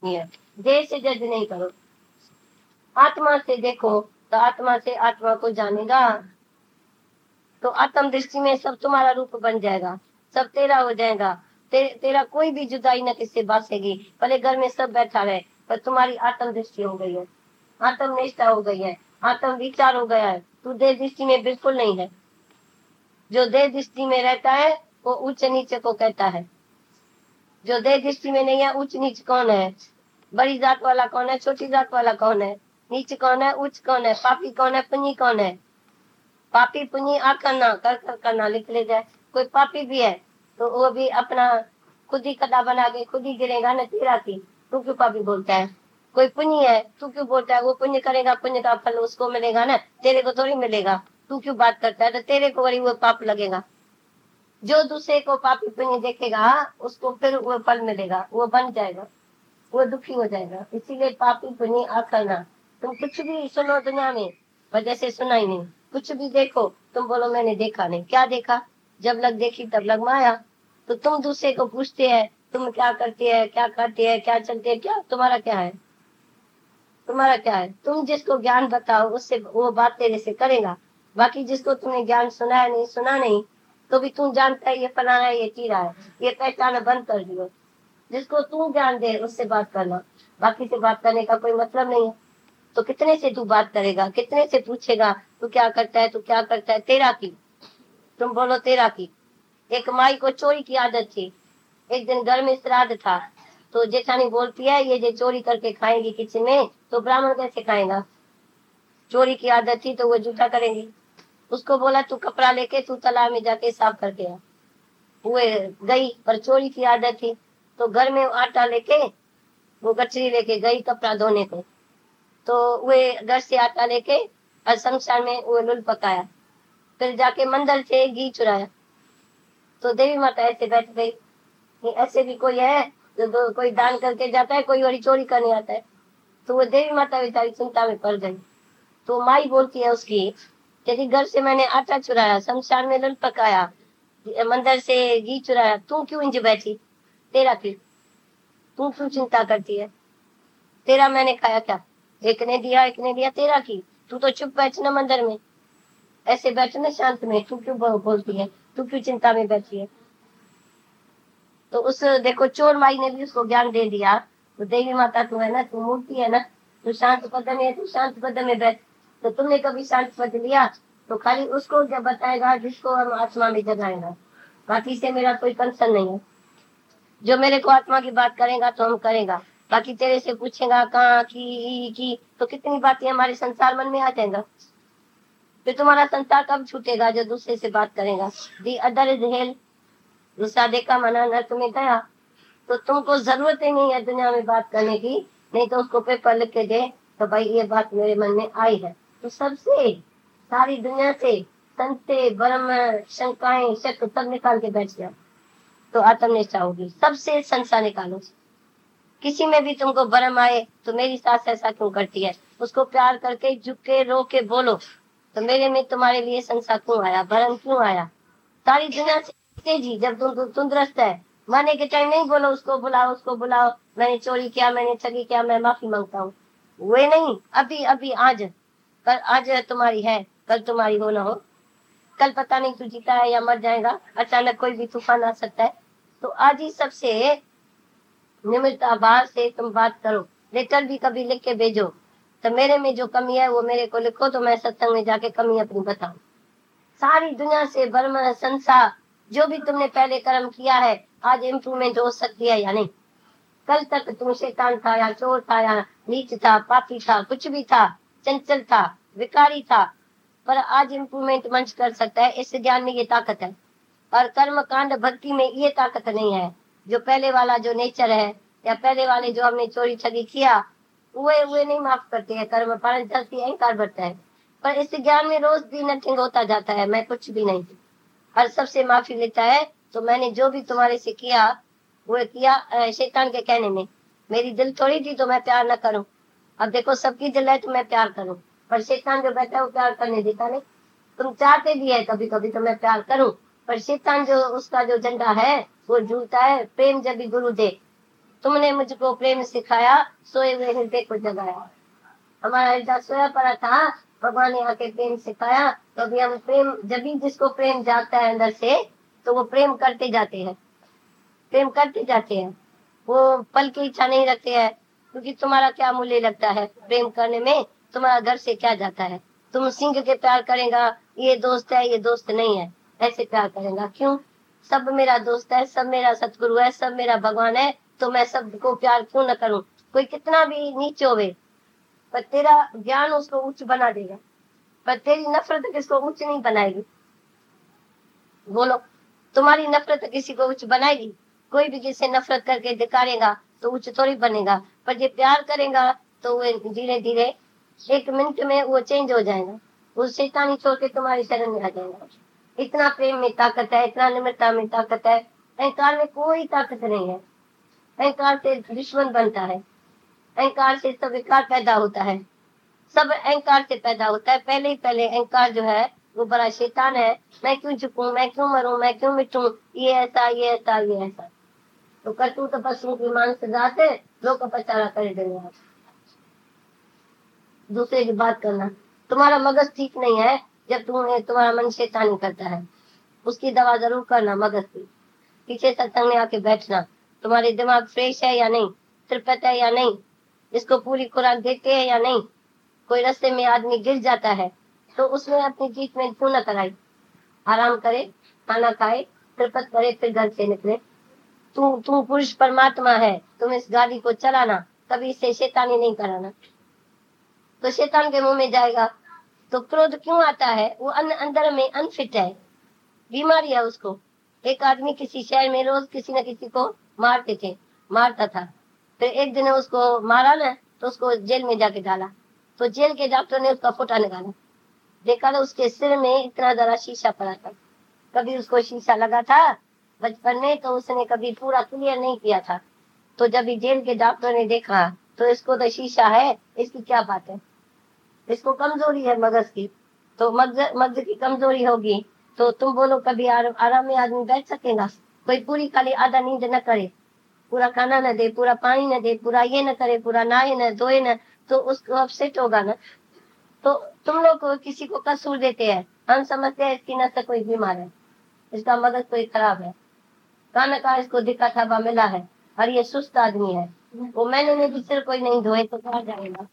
है। देह से जज नहीं करो, आत्मा से देखो, तो आत्मा से आत्मा को जानेगा, तो आत्म दृष्टि में सब तुम्हारा रूप बन जाएगा, सब तेरा हो जाएगा। तेरा कोई भी जुदाई न किससे बासेगी। भले घर में सब बैठा रहे, पर तुम्हारी आत्म दृष्टि हो गई है, आत्म निष्ठा हो गई है, आत्म विचार हो गया है। तू देह दृष्टि में बिल्कुल नहीं है। जो देह दृष्टि में रहता है वो उच्च नीच को कहता है। जो देह दृष्टि में नहीं है, उच्च नीच कौन है? बड़ी जात वाला कौन है, छोटी जात वाला कौन है, नीच कौन है, उच्च कौन है, पापी कौन है, पुण्य कौन है? पापी पुण्य आ करना, कर करना लिख ले जाए। कोई पापी भी है तो वो भी अपना खुद ही कदा बना के खुद ही गिरेगा ना, तेरा की तू क्यों पापी बोलता है? कोई पुण्य है, तू क्यों बोलता है? वो पुण्य करेगा, पुण्य का फल उसको मिलेगा ना, तेरे को थोड़ी मिलेगा। तू क्यों बात करता है? तो तेरे को वही वो पाप लगेगा। जो दूसरे को पापी पुण्य देखेगा उसको फिर वो फल मिलेगा, वो बन जाएगा, वो दुखी हो जाएगा। इसीलिए पापी पुण्य आ करना। तुम कुछ भी सुनो दुनिया में, पर जैसे सुना ही नहीं। कुछ भी देखो, तुम बोलो मैंने देखा नहीं। क्या देखा? जब लग देखी तब लग माया। तो तुम दूसरे को पूछते हैं तुम क्या करते हैं, क्या करते हैं, क्या चलते हैं, क्या तुम्हारा क्या है? तुम्हारा क्या है? तुम जिसको ज्ञान बताओ उससे वो बात तेरे से करेगा। बाकी जिसको तुमने ज्ञान सुना है नहीं, सुना नहीं, तो भी तुम जानता है ये फलाना है, ये चीरा है, ये पहचाना बंद कर दियो। जिसको तू ज्ञान दे उससे बात करना, बाकी से बात करने का कोई मतलब नहीं है। तो कितने से तू बात करेगा, कितने से पूछेगा तू क्या करता है, तू क्या करता है? तेरा की, तुम बोलो तेरा की। एक माई को चोरी की आदत थी। एक दिन घर में श्राद्ध था, तो जेठानी बोलती है ये जो चोरी करके खाएंगी किचन में, तो ब्राह्मण कैसे खाएगा? चोरी की आदत थी तो वो जूठा करेंगी। उसको बोला तू कपड़ा लेके तू तालाब में जाके साफ करके आ। वो गई, पर चोरी की आदत थी, तो घर में आटा लेके वो गठरी लेके गई कपड़ा धोने को। तो वे घर से आटा लेके और शमशान में वो लुल पकाया, फिर जाके मंदिर से घी चुराया। तो देवी माता ऐसे बैठ गई, ऐसे भी कोई है जो कोई दान करके जाता है, कोई और चोरी करने आता है। तो वो देवी माता बेचारी चिंता में पड़ गई। तो माई बोलती है उसकी, यदि घर से मैंने आटा चुराया, शमशान में लुल पकाया, मंदिर से घी चुराया, तू क्यों इंज बैठी? तेरा की, तू क्यों चिंता करती है? तेरा मैंने खाया क्या? एक ने दिया, एक ने दिया, तेरा की। तू तो चुप बैठना मंदिर में, ऐसे बैठना शांत में। तू क्यों बोलती है? तू क्यों चिंता में बैठी है? तो उस देखो चोर माई ने भी उसको ज्ञान दे दिया। तो देवी माता तू है ना, तू मूर्ति है ना, तू शांत पद में है, तू शांत पद में बैठ। तो तुमने कभी शांत पद लिया? तो खाली उसको जब बताएगा जिसको हम आत्मा में जगाएगा, बाकी से मेरा कोई कंसर्न नहीं है। जो मेरे को आत्मा की बात करेगा तो हम करेगा, बाकी तेरे से पूछेगा कहाँ की, तो कितनी बातें हमारे संसार मन में आ जाएगा। फिर तुम्हारा संसार कब छूटेगा? जो दूसरे से बात करेगा। दी अदर इज हेल, दूसरा देखा मना न तुम्हें गया। तो तुमको जरूरत ही नहीं है दुनिया में बात करने की, नहीं तो उसको पेपर लिख के दे तो भाई ये बात मेरे मन में आई है। तो सबसे, सारी दुनिया से संशय भ्रम शंकाएं शक सब निकाल के बैठ जाओ, तो आत्मनिष्ठा होगी। सबसे संशय निकालो। किसी में भी तुमको भ्रम आए तो मेरी सास ऐसा क्यों करती है, उसको प्यार करके झुक के रो के बोलो, तो मेरे में तुम्हारे लिए संशय क्यों आया, भ्रम क्यों आया? सारी दुनिया से तेजी, जब तुम तंदुरुस्त है, मरने के टाइम नहीं बोलो उसको बुलाओ, उसको बुलाओ, मैंने चोरी किया, मैंने ठगी किया, मैं माफी मांगता हूँ। वे नहीं, अभी अभी आज, कल आज तुम्हारी है, कल तुम्हारी हो ना हो। कल पता नहीं तू जीता है या मर जाएगा, अचानक कोई भी तूफान आ सकता है। तो आज ही सबसे निमित्त आभार से तुम बात करो। लेटर भी कभी लिख के भेजो, तो मेरे में जो कमी है वो मेरे को लिखो, तो मैं सत्संग में जाके कमी अपनी बताऊं। सारी दुनिया से भ्रम संसार, जो भी तुमने पहले कर्म किया है, आज इम्प्रूवमेंट हो सकती है या नहीं? कल तक तुम शैतान था या चोर था या नीच था, पापी था, कुछ भी था, चंचल था, विकारी था, पर आज इम्प्रूवमेंट मंच कर सकता है। इस ज्ञान में ये ताकत है। और कर्म कांड भक्ति में ये ताकत नहीं है। जो पहले वाला जो नेचर है, या पहले वाले जो हमने चोरी ठगी किया, वे नहीं माफ करते हैं। कर्म पालन चलती अहंकार बढ़ता है। पर इस ज्ञान में रोज भी नथिंग होता जाता है, मैं कुछ भी नहीं, हर सबसे माफी लेता है। तो मैंने जो भी तुम्हारे से किया वो किया शैतान के कहने में। मेरी दिल थोड़ी थी तो मैं प्यार न करूं। अब देखो सबकी दिल है तो मैं प्यार करूं, पर शैतान जो बैठा है वो प्यार करने देता नहीं। तुम चाहते भी है कभी कभी तो मैं प्यार करूं, पर शैतान जो उसका जो झंडा है वो झूलता है। प्रेम जब भी गुरु दे, तुमने मुझको प्रेम सिखाया, सोए हुए हृदय को जगाया। हमारा हृदय सोया पड़ा था, भगवान ने आके प्रेम सिखाया, तो अभी हम प्रेम, जब भी जिसको प्रेम जाता है अंदर से, तो वो प्रेम करते जाते हैं, प्रेम करते जाते हैं। वो पल की इच्छा नहीं रखते हैं, क्योंकि तुम्हारा क्या मूल्य लगता है प्रेम करने में? तुम्हारा घर से क्या जाता है? तुम सिंह के प्यार करेगा, ये दोस्त है ये दोस्त नहीं है, ऐसे प्यार करेगा? क्यों? सब मेरा दोस्त है, सब मेरा सतगुरु है, सब मेरा भगवान है, तो मैं सबको प्यार क्यों न करूं? कोई कितना भी नीचे होवे, पर तेरा ज्ञान उसको उच्च बना देगा, पर तेरी नफरत किसको उच्च नहीं बनाएगी? बोलो, तुम्हारी नफरत किसी को उच्च बनाएगी? कोई भी किसी नफरत करके दिखाएगा तो उच्च थोड़ी बनेगा, पर ये प्यार करेगा तो वो धीरे धीरे एक मिनट में वो चेंज हो जाएगा, वो शैतानी छोड़ के तुम्हारी शरण में आ जाएगा। इतना प्रेम में ताकत है, इतना निम्रता में ताकत है। अहंकार में कोई ताकत नहीं है। अहंकार से दुश्मन बनता है, अहंकार से सब विकार पैदा होता है, सब अहंकार से पैदा होता है। पहले ही पहले अहंकार जो है वो बड़ा शैतान है। मैं क्यों झुकूं, मैं क्यों मरूं, मैं क्यों मिटूं, ये ऐसा ये ऐसा ये ऐसा। तो करतूत पशु की मांस जाते लोग पचारा कर देंगे। दूसरे की बात करना, तुम्हारा मगज ठीक नहीं है जब तुम्हारा मन शैतानी करता है, उसकी दवा जरूर करना। मगज की पीछे सत्संग में आके बैठना, तुम्हारे दिमाग फ्रेश है या नहीं, तृप्त है या नहीं, इसको पूरी खुराक देते हैं या नहीं। कोई रास्ते में आदमी गिर जाता है तो उसमें अपनी ट्रीटमेंट क्यों न कराई? आराम करे, खाना खाए, तृप्त करे, फिर घर से निकले। तू पुरुष परमात्मा है, तुम इस गाड़ी को चलाना, कभी इसे शैतानी नहीं कराना, तो शैतान के मुंह में जाएगा। तो क्रोध क्यों आता है? वो अंदर में अनफिट है, बीमारी है उसको। एक आदमी किसी शहर में रोज किसी न किसी को मारता था। फिर एक दिन उसको मारा ना, तो उसको जेल में जाके डाला। तो जेल के डॉक्टर ने उसका फोटा निकाला, देखा तो उसके सिर में इतना जरा शीशा पड़ा था। कभी उसको शीशा लगा था बचपन में, तो उसने कभी पूरा क्लियर नहीं किया था। तो जब जेल के डॉक्टर ने देखा तो इसको तो शीशा है, इसकी क्या बात है, इसको कमजोरी है मगज की। तो मगज की कमजोरी होगी तो तुम बोलो कभी आराम में आदमी बैठ सकेगा? कोई पूरी खाली आधा नींद न करे, पूरा खाना न दे, पूरा पानी न दे, पूरा ये न करे, पूरा नहाए न धोए न, तो उसको अपसेट होगा ना। तो तुम लोग किसी को कसूर देते हैं, हम समझते हैं इसकी नस कोई बीमार है, इसका मगज कोई खराब है, खाना का इसको दिक्कत हवा मिला है, और ये सुस्त आदमी है। वो महीने में भी सिर कोई नहीं धोए तो कहाँ जाएगा?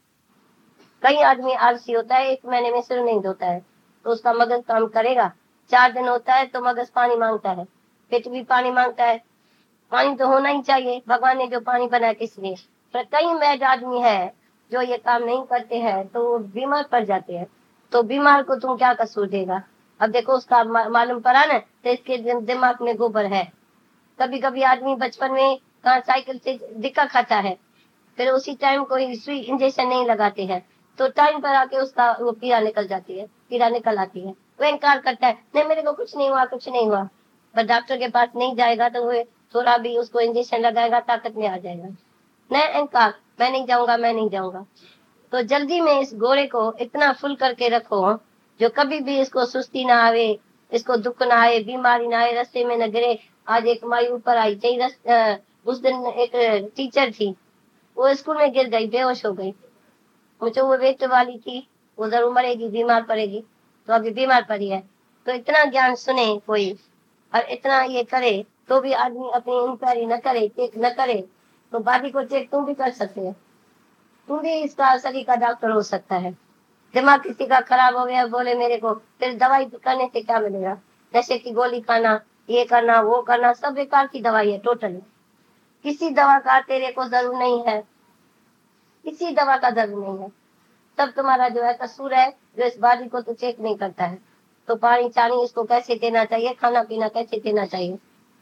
कई आदमी आलसी होता है, एक महीने में सिर नहीं धोता है, तो उसका मगज काम करेगा? 4 दिन होता है तो मगज पानी मांगता है, पेट भी पानी मांगता है। पानी तो होना ही चाहिए, भगवान ने जो पानी बनाया किस लिए? पर कई मैड आदमी है जो ये काम नहीं करते हैं तो वो बीमार पड़ जाते हैं। तो बीमार को तुम क्या कसूर देगा? अब देखो उसका मालूम पड़ा ना, तो इसके दिमाग में गोबर है। कभी कभी आदमी बचपन में कहाँ साइकिल से धिक्का खाता है, फिर उसी टाइम कोई सुई इंजेक्शन नहीं लगाते हैं, तो टाइम पर आके उसका वो कीड़ा निकल जाती है, कीड़ा निकल आती है। वो इनकार करता है, नहीं मेरे को कुछ नहीं हुआ, कुछ नहीं हुआ। पर डॉक्टर के पास नहीं जाएगा तो वो थोड़ा भी उसको इंजेक्शन लगाएगा, ताकत में आ जाएगा। नहीं इनकार, मैं नहीं जाऊंगा, मैं नहीं जाऊंगा। तो जल्दी में इस घोड़े को इतना फुल करके रखो जो कभी भी इसको सुस्ती ना आवे, इसको दुख ना आए, बीमारी ना आए, रास्ते में न गिरे। आज एक माई ऊपर आई थी, उस दिन एक टीचर थी, वो स्कूल में गिर गई, बेहोश हो गई। मुझे वो वेट वाली थी, वो जरूर मरेगी, बीमार पड़ेगी, तो अभी बीमार पड़ी है। तो इतना ज्ञान सुने कोई और इतना ये करे तो भी आदमी अपनी इंक्वायरी न करे, चेक न करे, तो बाकी को चेक तुम भी कर सकते हैं। तुम भी इसका शरीर का डॉक्टर हो सकता है। दिमाग किसी का खराब हो गया, बोले मेरे को, फिर दवाई करने से क्या मिलेगा? नशे की गोली खाना, ये करना वो करना, सब बेकार की दवाई है टोटली। किसी दवा का तेरे को जरूर नहीं है, किसी दवा का जरूर नहीं है। तब तुम्हारा जो है कसूर है, जो इस बॉडी को तो चेक नहीं करता है। तो पानी चानी इसको कैसे देना चाहिए, खाना पीना कैसे देना चाहिए,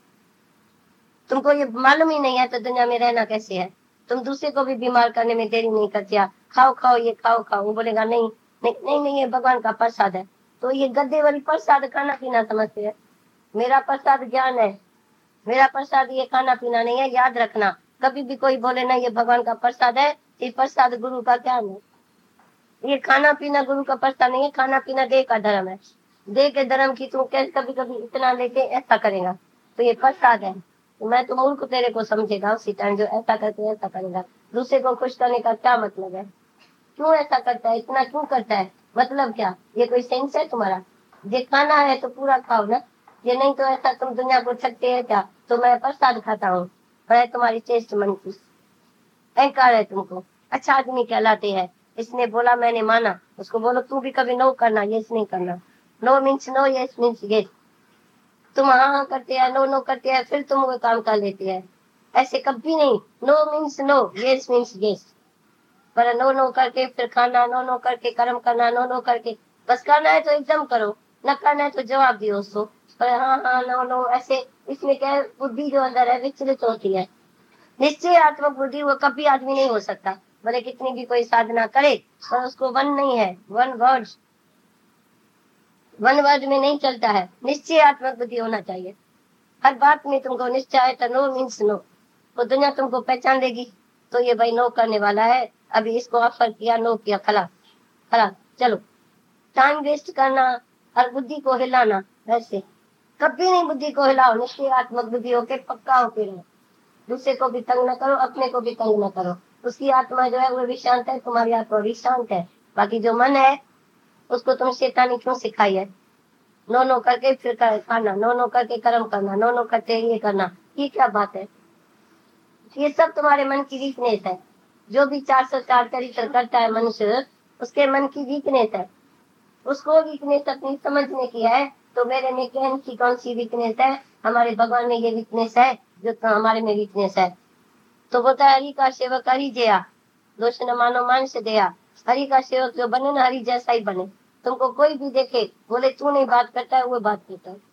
तुमको ये मालूम ही नहीं है तो दुनिया में रहना कैसे है? तुम दूसरे को भी बीमार करने में देरी नहीं करते, खाओ खाओ ये खाओ खाओ, वो बोलेगा नहीं नहीं नहीं नहीं, ये भगवान का प्रसाद है। तो ये गद्दे वाली प्रसाद खाना पीना समझते हैं। मेरा प्रसाद ज्ञान है, मेरा प्रसाद ये खाना पीना नहीं है, याद रखना। कभी भी कोई बोले ना ये भगवान का प्रसाद है, ये प्रसाद गुरु का ज्ञान है। ये खाना पीना गुरु का प्रसाद नहीं है, खाना पीना देह का धर्म है। देह के धर्म की तू कैसे कभी कभी इतना लेके ऐसा करेगा, तो ये प्रसाद है। मैं तो मूर्ख तेरे को समझेगा उसी टाइम, जो ऐसा करके ऐसा करेगा। दूसरे को खुश करने का क्या मतलब है? क्यों ऐसा करता है, इतना क्यों करता है, मतलब क्या? ये कोई सेंस है तुम्हारा? ये खाना है तो पूरा खाओ ना, ये नहीं तो ऐसा तुम दुनिया को छकते है क्या? तो मैं प्रसाद खाता हूँ, है तुम्हारी चेष्ट मन की, अहंकार है तुमको। अच्छा आदमी कहलाते हैं, इसने बोला मैंने माना, उसको बोलो तू भी कभी नो करना, यस नहीं करना। No means no, yes means yes. तुम हाँ हाँ करते हैं, नो नो करते हैं, फिर तुम वो काम कर लेते हैं। ऐसे कभी नहीं, no means no, yes means yes. पर नो नो करके फिर खाना, नो नो करके कर्म करना, नो नो करके बस करना है तो एकदम करो, न करना है तो जवाब दियो उसको। पर हाँ हाँ नो नो ऐसे, इसमें क्या है, बुद्धि जो अंदर है विचलित होती है। निश्चय आत्मक बुद्धि वो कभी आदमी नहीं हो सकता, भले कितनी भी कोई साधना करे, पर उसको वन नहीं है, वन वर्ड में नहीं चलता है। निश्चय आत्मक बुद्धि होना चाहिए हर बात में। तुमको निश्चय है तो नो मीन्स नो, तो दुनिया तुमको पहचान लेगी। तो ये भाई नो करने वाला है, अभी इसको ऑफर किया, नो किया, खला खला, चलो। टाइम वेस्ट करना और बुद्धि को हिलाना, वैसे कभी नहीं बुद्धि को हिलाओ। निश्चय आत्मक बुद्धि होके पक्का होके रहो, दूसरे को भी तंग न करो, अपने को भी तंग न करो। उसकी आत्मा जो है वो भी शांत है, तुम्हारी आत्मा भी शांत है। बाकी जो मन है उसको तुम शैतानी क्यों सिखाई है? नो नो करके फिर खाना, नो नो करके कर्म करना, नो नो करके ये करना, ये क्या बात है? ये सब तुम्हारे मन की वीकनेस है। जो भी 404 चरित्र करता है मनुष्य, उसके मन की वीकनेस है। उसको वीकनेस अपनी समझने की है। तो मेरे में कौन सी वीकनेस है? हमारे भगवान में ये वीकनेस है जो तो हमारे में वीकनेस है। तो बोलता है हरि का सेवक हरि जया, दोष न मानो मांस दया। हरि का सेवक जो बने ना, हरि जैसा ही बने। तुमको कोई भी देखे, बोले तू नहीं बात करता है, वो बात करता है।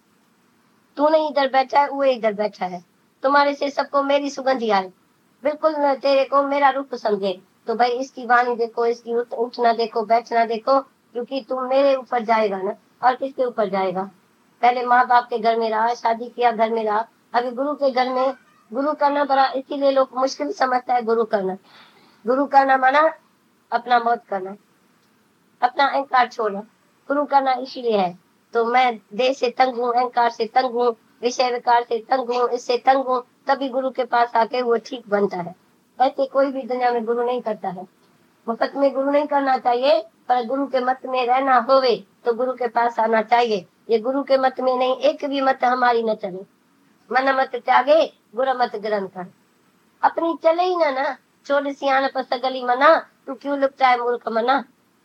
तू नहीं इधर बैठा है, वो इधर बैठा है। तुम्हारे से सबको मेरी सुगंध आए, बिल्कुल न तेरे को मेरा रूप समझे। तो भाई इसकी वाणी देखो, इसकी उठना देखो, बैठना देखो, क्योंकि तुम मेरे ऊपर जाएगा ना, और किसके ऊपर जाएगा? पहले माँ बाप के घर में रहा, शादी किया, घर में रहा, अभी गुरु के घर में। गुरु करना बड़ा इसीलिए लोग मुश्किल समझता है गुरु करना। गुरु करना माना अपना मौत करना, अपना अहंकार छोड़ना। गुरु करना इसीलिए है। तो मैं देह से तंग हूँ, अहंकार से तंग हूँ, विषय विकार से तंग हूँ, इससे तंग हूँ, तभी गुरु के पास आके वो ठीक बनता है। ऐसे कोई भी दुनिया में गुरु नहीं करता है। मुफ्त में गुरु नहीं करना चाहिए, पर गुरु के मत में रहना होवे तो गुरु के पास आना चाहिए। ये गुरु के मत में नहीं, एक भी मत हमारी न चले। मन मत त्यागे, गुरु मत ग्रहण कर, अपनी चले ही ना। छोड़ सियान पर सगली मना, तू क्यों लुकता है मूर्ख मना।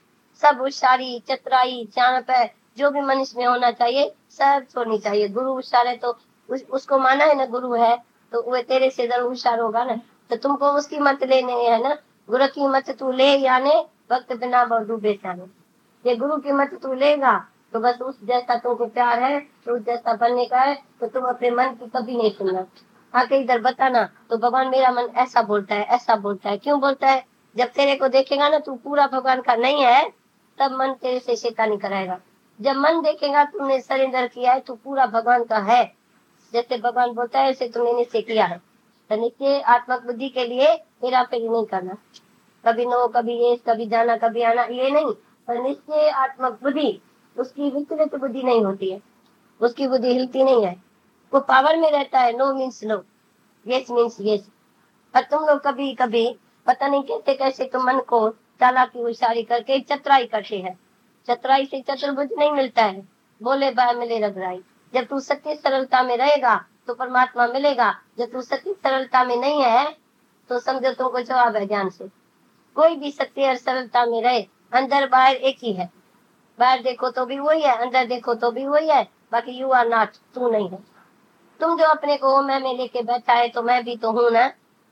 सब होशियारी, चतुराई, चाणप है, जो भी मनुष्य में होना चाहिए सब छोड़नी चाहिए। गुरु होशियार है तो उसको माना है ना गुरु है, तो वो तेरे से जरूर होशियार होगा ना। तो तुमको उसकी मत लेने है ना, गुरु की मत तू ले याने, वक्त बिना बरदू बेचाने। ये गुरु की मत तू लेगा तो बस उस जैसा तुमको प्यार है, तो उस जैसा बनने का है, तो तुम अपने मन की कभी नहीं सुनना। आके इधर बताना तो भगवान मेरा मन ऐसा बोलता है, ऐसा बोलता है। क्यों बोलता है? जब तेरे को देखेगा ना तू पूरा भगवान का नहीं है, तब मन तेरे से शैतानी कराएगा। जब मन देखेगा तुमने सरेंडर किया है, तू पूरा भगवान का है, जैसे भगवान बोलता है ऐसे तुमने निश्चय किया है। तो निश्चय आत्मक बुद्धि के लिए हेरा फेरी नहीं करना, कभी नो कभी ये, कभी जाना कभी आना, ये नहीं। पर निश्चय आत्मक बुद्धि, उसकी विचलित बुद्धि नहीं होती है, उसकी बुद्धि हिलती नहीं है, वो पावर में रहता है। No means no, yes means yes. पर तुम लोग कभी कभी पता नहीं कैसे कैसे तुम मन को चालाकी होशियारी करके चतुराई करते हैं। चतुराई से चतुर्भुज नहीं मिलता है, बोले बाय मिले रगराई। जब तू सत्य सरलता में रहेगा तो परमात्मा मिलेगा। जब तू सत्य सरलता में नहीं है तो समझो तुमको जवाब है ज्ञान से। कोई भी सत्य और सरलता में रहे, अंदर बाहर एक ही है। बाहर देखो तो भी वही है, अंदर देखो तो भी वही है। बाकी यू आर नॉट, तू नहीं है। तुम जो अपने को मैं में लेके बैठा है, तो मैं भी तो हूं ना।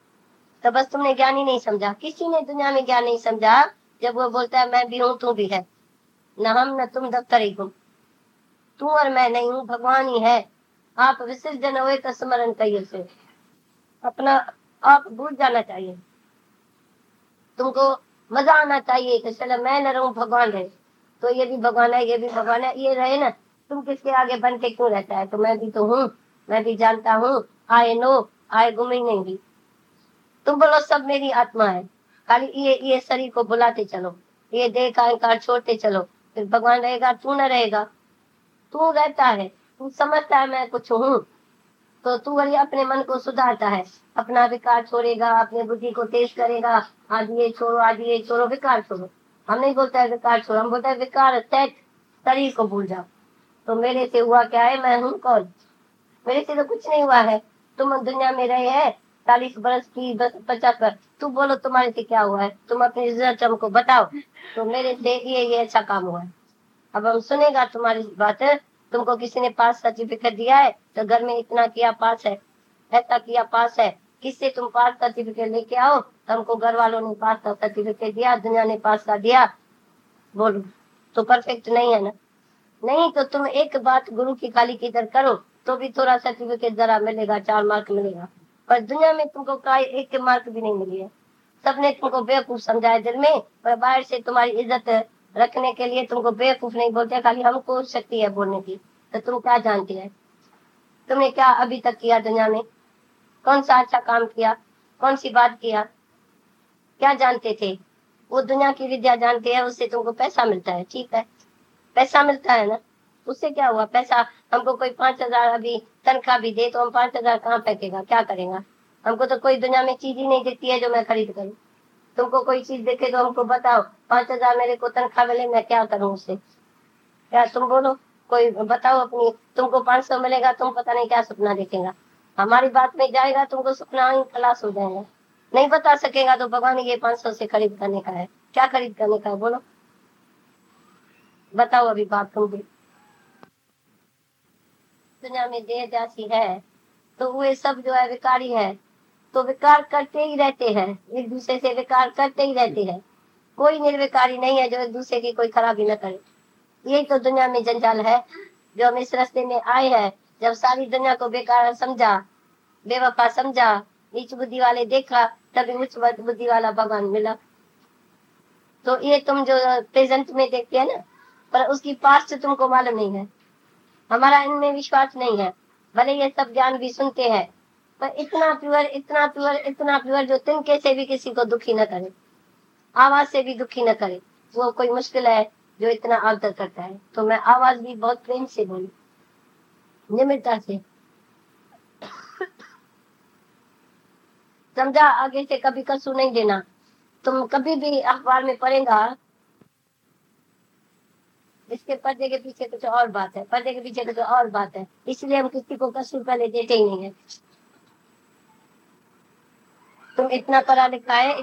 तो बस तुमने ज्ञान ही नहीं समझा, किसी ने दुनिया में ज्ञान नहीं समझा। जब वो बोलता है मैं भी हूँ तू भी है, न हम न तुम दफ्तर ही गुम, तू और मैं नहीं हूँ, भगवान ही है। आप विसर्जन हुए तो स्मरण कहिए से, अपना आप भूल जाना चाहिए। तुमको मजा आना चाहिए कि चलो मैं न रहूं, भगवान रहे। तो ये भी भगवान है, ये भी भगवान है, ये रहे ना। तुम किसके आगे बन के क्यों रहता है? तो मैं भी तो हूँ, मैं भी जानता हूँ। आए नो आए गुम ही नहीं भी। तुम बोलो सब मेरी आत्मा है, खाली ये शरीर को बुलाते चलो, ये देह का अहंकार छोड़ते चलो, फिर भगवान रहेगा, तू न रहेगा। तू रहता है, तू समझता है मैं कुछ हूँ, तो तू वही अपने मन को सुधारता है, अपना विकार छोड़ेगा, अपने बुद्धि को तेज करेगा। आज ये छोड़ो, आज ये छोड़ो, विकार छोड़ो। हम नहीं बोलते है विकार छोड़ो, हम बोलते हैं विकार त्याग, शरीर को भूल जाओ। तो मेरे से हुआ क्या है, मैं हूँ कौन? मेरे से तो कुछ नहीं हुआ है। तुम दुनिया में रहे हैं 40 बरस की, 50 पर, तू बोलो तुम्हारे से क्या हुआ है, तुम अपनी रिजल्ट हमको बताओ। तो मेरे से ये अच्छा काम हुआ है। अब हम सुनेगा तुम्हारी बात है। तुमको किसी ने पास सर्टिफिकेट दिया है तो घर में इतना किया पास है, ऐसा किया पास है, किससे तुम पास सर्टिफिकेट लेके आओ? हमको घर वालों ने पास का सर्टिफिकेट दिया, दुनिया ने पास का दिया, बोलो तो परफेक्ट नहीं है ना? नहीं तो तुम एक बात गुरु की खाली किधर करो तो भी थोड़ा सर्टिफिकेट जरा मिलेगा, 4 मार्क मिलेगा। पर दुनिया में तुमको कोई 1 मार्क भी नहीं मिली है। सबने तुमको बेवकूफ समझा है दिल में, पर बाहर से तुम्हारी इज्जत रखने के लिए तुमको बेवकूफ नहीं बोलते, खाली हमको शक्ति है बोलने की। तो तुम क्या जानती है? तुमने क्या अभी तक किया दुनिया में? कौन सा अच्छा काम किया? कौन सी बात किया? क्या जानते थे? वो दुनिया की विद्या जानते हैं, उससे तुमको पैसा मिलता है, ठीक है, पैसा मिलता है ना, उससे क्या हुआ? पैसा हमको कोई 5,000 अभी तनख्वाह भी दे तो हम 5,000 कहाँ फेंकेगा, क्या करेगा? हमको तो कोई दुनिया में चीज ही नहीं देती है जो मैं खरीद करूँ। तुमको कोई चीज देखे तो हमको बताओ, 5,000 मेरे को तनख्वाह मिले, मैं क्या करूँ उससे? क्या तुम बोलो, कोई बताओ अपनी। तुमको 500 मिलेगा, तुम पता नहीं क्या सपना देखेगा। हमारी बात में जाएगा तुमको सपना ही खलास हो जाएगा। नहीं बता सकेगा तो भगवान ये 500 से खरीद करने का है, क्या खरीद करने का है बोलो? बताओ अभी बात तुम भी। दुनिया में देह जाती है तो वे सब जो है विकारी है, तो विकार करते ही रहते हैं, एक दूसरे से विकार करते ही रहते हैं। कोई निर्विकारी नहीं है जो एक दूसरे की कोई खराबी न करे। यही तो दुनिया में जंजाल है जो हम इस रास्ते में आए हैं। जब सारी दुनिया को बेकार समझा, बेवफा समझा, नीच बुद्धि वाले देखा, तभी उच्च बुद्धि वाला भगवान मिला। तो ये तुम जो प्रेजेंट में देखते हैं ना, पर उसकी पास्ट तुमको मालूम नहीं है। हमारा इनमें विश्वास नहीं है, भले ये सब ज्ञान भी सुनते हैं, पर इतना प्योर, इतना प्योर, इतना प्योर जो तिनके से भी किसी को दुखी न करे, आवाज से भी दुखी न करे, वो कोई मुश्किल है जो इतना आदर करता है। तो मैं आवाज भी बहुत प्रेम से बोली, निम्रता से। समझा? आगे से कभी कसू नहीं देना। तुम कभी भी अखबार में पढ़ेगा, इसके पर्दे के पीछे कुछ और बात है, पर्दे के पीछे कुछ और बात है, इसलिए हम किसी को कसू पहले देते ही नहीं है। तुम इतना पढ़ा लिखा है,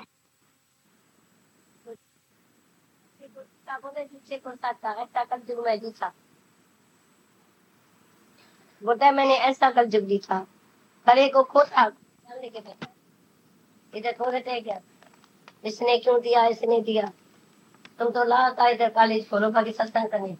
बोले दूसरे को साथा, ऐसा कर जुग मैं दूसरा। बोलता है मैंने ऐसा कर जुग दी था, खड़े को खोटा डालने के बैठा, इधर खोलते है क्या, इसने क्यों दिया, इसने दिया। तुम तो ला का इधर कॉलेज खोलो, बाकी सत्संग करने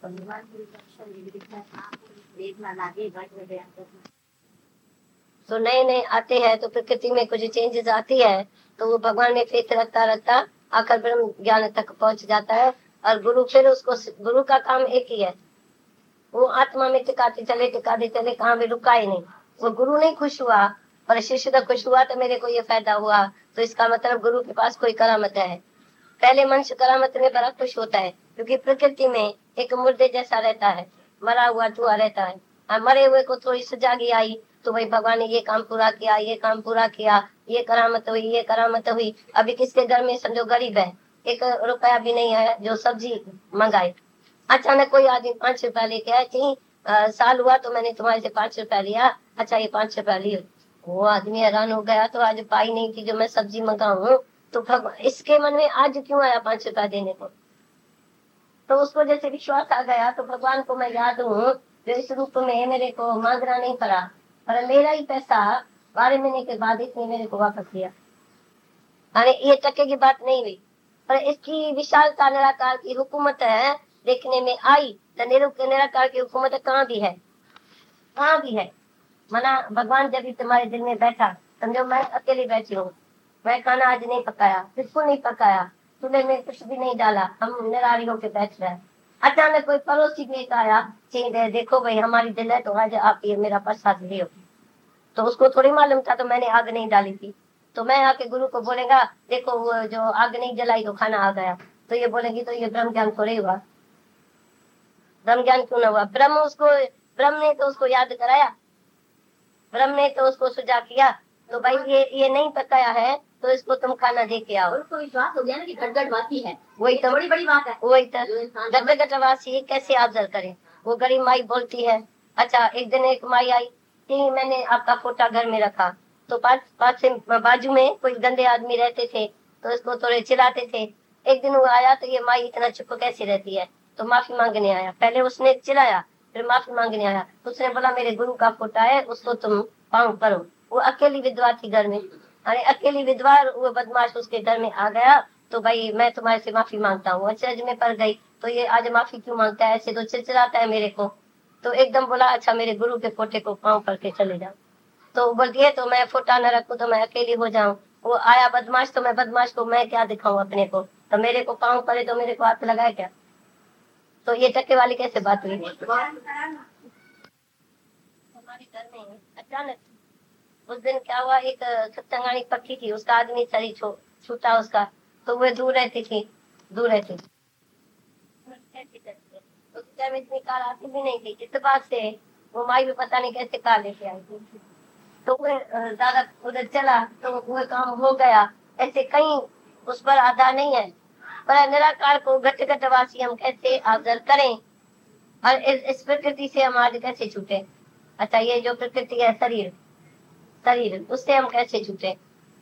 तो नए नए आते हैं तो प्रकृति में कुछ चेंजेस आती है, तो वो भगवान में फेथ रखता रखता आकर ब्रह्म ज्ञान तक पहुंच जाता है। और गुरु फिर उसको, गुरु का काम एक ही है, वो आत्मा में टिकाते चले, कहाँ भी रुका ही नहीं। वो गुरु नहीं खुश हुआ और शिष्य तो खुश हुआ तो मेरे को ये फायदा हुआ, तो इसका मतलब गुरु के पास कोई करामत है। पहले मनुष्य करामत में बड़ा खुश होता है, क्योंकि प्रकृति में एक मुर्दे जैसा रहता है, मरा हुआ चूहा रहता है। और मरे हुए को थोड़ी सजागी आई तो भाई भगवान ने ये काम पूरा किया, ये काम पूरा किया, ये करामत हुई, ये करामत हुई। अभी किसके घर में समझो गरीब है, 1 रुपया भी नहीं है जो सब्जी मंगाए, अचानक कोई आदमी 5 रुपया लेके आया कि साल हुआ तो मैंने तुम्हारे से 5 रुपया लिया, अच्छा ये 5 रुपया लियो। वो आदमी हैरान हो गया, तो आज पाई नहीं थी जो मैं सब्जी मंगाऊं, तो भगवान इसके मन में आज क्यों आया 5 रुपया देने को? तो उसको जैसे विश्वास आ गया, तो भगवान को मैं याद हूँ जो इस रूप में मेरे को मांगना नहीं पड़ा, पर मेरा ही पैसा 12 महीने के बाद इसने मेरे को वापस दिया। अरे ये टके की बात नहीं हुई, पर इसकी विशालता निराकार की हुकूमत है देखने में आई। तो निराकार की हुकूमत कहाँ भी है, कहाँ भी है। मना भगवान जब भी तुम्हारे दिल में बैठा, समझो मैं अकेली बैठी हूँ, मैं खाना आज नहीं पकाया, बिल्कुल नहीं पकाया, चूल्हे में कुछ भी नहीं डाला, हम निरारी होके बैठ रहे। अचानक कोई पड़ोसी लेकर आया, चाहिए देखो भाई हमारी दिल है तो आज आप ये मेरा प्रसाद लियो। तो उसको थोड़ी मालूम था तो मैंने आग नहीं डाली थी। तो मैं आके गुरु को बोलेगा देखो वो जो आग नहीं जलाई तो खाना आ गया, तो ये बोलेगी तो ये ब्रह्म ज्ञान थोड़े हुआ, ब्रह्म ज्ञान क्यों ना हुआ? ब्रह्म ने तो उसको याद कराया, ब्रह्म ने तो उसको सुझाव किया, तो भाई ये नहीं पकाया है तो इसको तुम खाना दे के आओ। उसको विश्वास हो गया ना कि गटगटवासी है, वही तो बड़ी बड़ी बात है। वही तो गटगटवासी कैसे आदर करे। वो गरीब माई बोलती है, अच्छा एक दिन एक माई आई कि मैंने आपका फोटा घर में रखा, तो पास से बाजू में कोई गंदे आदमी रहते थे तो इसको थोड़े चिल्लाते थे। एक दिन वो आया तो ये माई इतना चुप कैसे रहती है, तो माफी मांगने आया। पहले उसने चिल्लाया, फिर माफी मांगने आया। उसने बोला मेरे गुरु का फोटा है, उसको तुम पाँव करो। वो अकेली विधवा थी घर में, अरे अकेली विधवा, वो बदमाश उसके घर में आ गया। तो भाई मैं तुम्हारे से माफी मांगता हूँ। अचरज में पड़ गई, तो ये आज माफी क्यों मांगता है, ऐसे तो चिड़चिड़ाता है मेरे को। तो एकदम बोला अच्छा मेरे गुरु के फोटे को पाँव करके चले जाओ। तो बोलती है तो मैं फोटा न रखूं तो मैं अकेली हो जाऊं। वो आया बदमाश, तो मैं बदमाश को मैं क्या दिखाऊं अपने को, तो मेरे को पाँव करे तो मेरे को हाथ लगाए क्या। तो ये टक्के वाली कैसे बात हुई। हमारे घर में अचानक उस दिन क्या हुआ, एक सत्संगानी पक्की थी, उसका आदमी शरीर छूटा उसका, तो वो दूर रहती थी, दूर रहती। उस टाइम इतनी कार आती भी नहीं थी, इस बात से वो माई भी पता नहीं कैसे कार लेके आई थी। तो वो दादा उधर चला तो वो काम हो गया। ऐसे कहीं उस पर आधार नहीं है, पर निराकार को घट घटवासी हम कैसे आदर करें, और इस प्रकृति से हम आज कैसे छूटे। अच्छा ये जो प्रकृति है शरीर, शरीर उससे हम कैसे छूटे।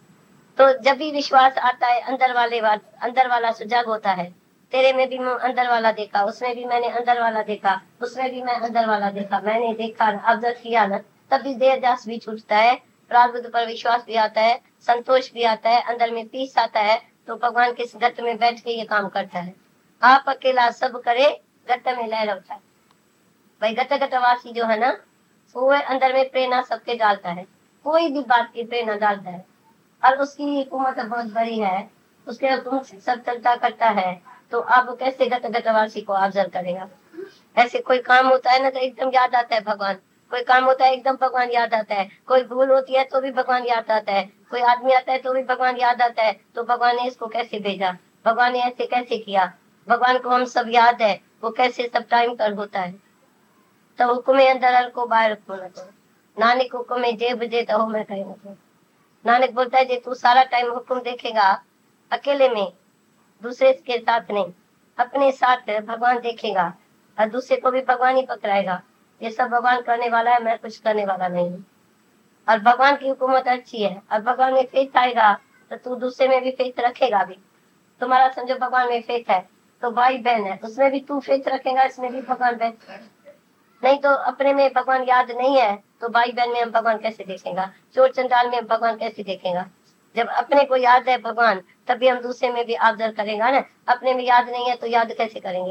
तो जब भी विश्वास आता है अंदर वाला सुजाग होता है। तेरे में भी मैं अंदर वाला देखा, उसमें भी मैंने अंदर वाला देखा, उसमें भी मैं अंदर वाला देखा, मैंने देखा ऑब्जर्व किया ना, तभी देहदास भी छूटता है, प्रारब्ध पर विश्वास भी आता है, संतोष भी आता है, अंदर में पीस आता है। तो भगवान के गत में बैठ के ये काम करता है। आप अकेला सब करे, गत में लहर उठा है। भाई गत गतवासी जो है ना, वो अंदर में प्रेरणा सबके डालता है, कोई भी बात की प्रेरणा डालता है, और उसकी हुकूमत बहुत बड़ी है, उसके हुक्म से सब चलता करता है। तो अब कैसे गत गतवासी को ऑब्जर्व करेगा। ऐसे कोई काम होता है ना तो एकदम याद आता है भगवान, कोई काम होता है एकदम भगवान याद आता है, कोई भूल होती है तो भी भगवान याद आता है, कोई आदमी आता है तो भी भगवान याद आता है। तो भगवान ने इसको कैसे भेजा, भगवान ने ऐसे कैसे किया, भगवान को हम सब याद है, वो कैसे सब टाइम पर होता है। तो हुक्म अंदर को बाहर रखो न तो नानक हुक्म जे बजे तो मैं कहीं न। नानक बोलता है जे तू सारा टाइम हुक्म देखेगा अकेले में, दूसरे के साथ नहीं, अपने साथ भगवान देखेगा, और दूसरे को भी भगवान ही पकड़ाएगा। ये सब भगवान करने वाला है, मैं कुछ करने वाला नहीं हूँ। और भगवान की हुकूमत अच्छी है, और भगवान में फेथ आएगा तो तू दूसरे में भी फेथ रखेगा भी। तुम्हारा समझो भगवान में फेथ है तो भाई बहन है, उसमें भी तू फेथ रखेगा, इसमें भी भगवान बहन। नहीं तो अपने में भगवान याद नहीं है तो भाई बहन में हम भगवान कैसे देखेगा, चोर चंडाल में भगवान कैसे देखेगा। जब अपने को याद है भगवान, तभी हम दूसरे में भी ऑब्जर्व करेगा ना। अपने में याद नहीं है तो याद कैसे करेंगे।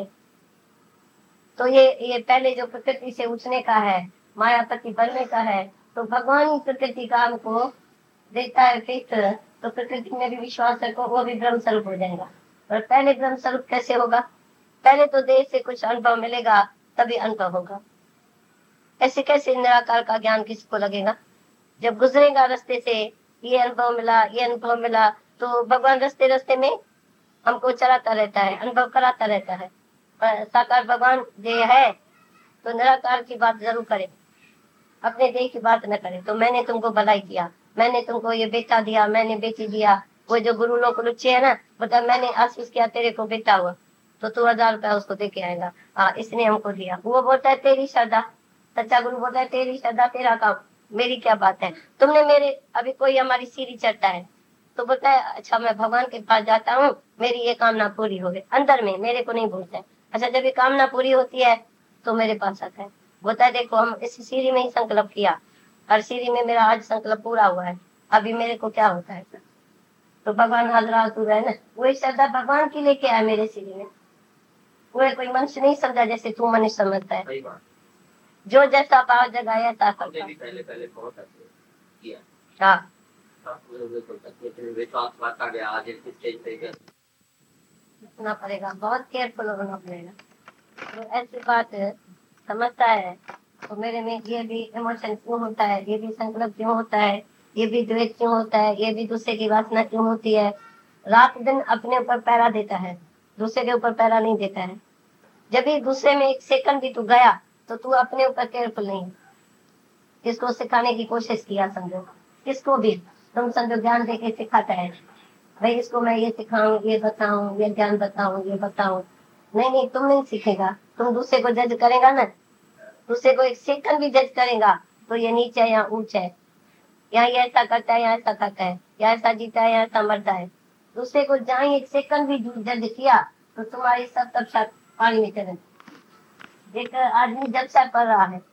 तो ये पहले जो प्रकृति से उठने का है, मायापति बनने का है, तो भगवान ही प्रकृति का हमको देता है फेथ। तो प्रकृति में भी विश्वास रखो, वो भी ब्रह्म स्वरूप हो जाएगा। और पहले ब्रह्म स्वरूप कैसे होगा, पहले तो देह से कुछ अनुभव मिलेगा तभी अनुभव होगा। ऐसे कैसे निराकार का ज्ञान किसको लगेगा। जब गुजरेगा रास्ते से, ये अनुभव मिला, ये अनुभव मिला, तो भगवान रास्ते रास्ते में हमको चलाता रहता है, अनुभव कराता रहता है। पर साकार भगवान जो है तो निराकार की बात जरूर करे, अपने देह की बात न करे। तो मैंने तुमको भलाई किया, मैंने तुमको ये बेटा दिया, मैंने बेटी दिया। वो जो गुरु लोग लुच्चे है ना, बता मैंने आशीष किया तेरे को बेटा हुआ, तो तू 1000 रुपया उसको दे के आएगा, हाँ इसने हमको दिया। वो बोलता है तेरी श्रद्धा, सच्चा गुरु बोलता है तेरी श्रद्धा तेरा काम, मेरी क्या बात है। तुमने मेरे अभी कोई हमारी सीढ़ी चढ़ता है तो बोलता है अच्छा मैं भगवान के पास जाता हूँ, मेरी ये कामना पूरी हो गई, अंदर में मेरे को नहीं बोलता है। अच्छा जब ये कामना पूरी होती है तो मेरे पास आता है, बोलता है देखो हम इस सीढ़ी में ही संकल्प किया, हर सीढ़ी में मेरा आज संकल्प पूरा हुआ है, अभी मेरे को क्या होता है। तो भगवान हाजरा तू है ना, वही श्रद्धा भगवान की लेके आया मेरे सीढ़ी में। वो कोई मनुष्य नहीं समझा जैसे तू मनुष्य समझता है, जो जैसा भाव जगाया था पहले बहुत अच्छे किया। हाँ रखना पड़ेगा, बहुत केयरफुल होना पड़ेगा। तो ऐसी बात समझता है तो मेरे में ये भी इमोशन क्यों होता है, ये भी संकल्प क्यों होता है, ये भी द्वेष क्यों होता है, ये भी दूसरे की वासना क्यों होती है। रात दिन अपने ऊपर पहरा देता है, दूसरे के ऊपर पहरा नहीं देता है। जब भी दूसरे में एक सेकंड भी तू गया तो तू अपने ऊपर केयरफुल नहीं, किसको सिखाने की कोशिश किया समझो, किसको भी तुम समझो ज्ञान देके सिखाता है, भाई इसको मैं ये सिखाऊं, ये बताऊं, ये ज्ञान बताऊं, ये बताऊं। नहीं नहीं, तुम नहीं सीखेगा, तुम दूसरे को जज करेगा ना, दूसरे को एक सेकंड भी जज करेगा तो ये नीचे है या ऊंच है, या ये ऐसा करता है या ऐसा करता है, या ऐसा जीता है या ऐसा मरता है। दूसरे को जहाँ एक सेकंड भी जज किया तो तुम्हारी सब कक्षा पानी में चले। एक आदमी जब साहब पढ़ रहा है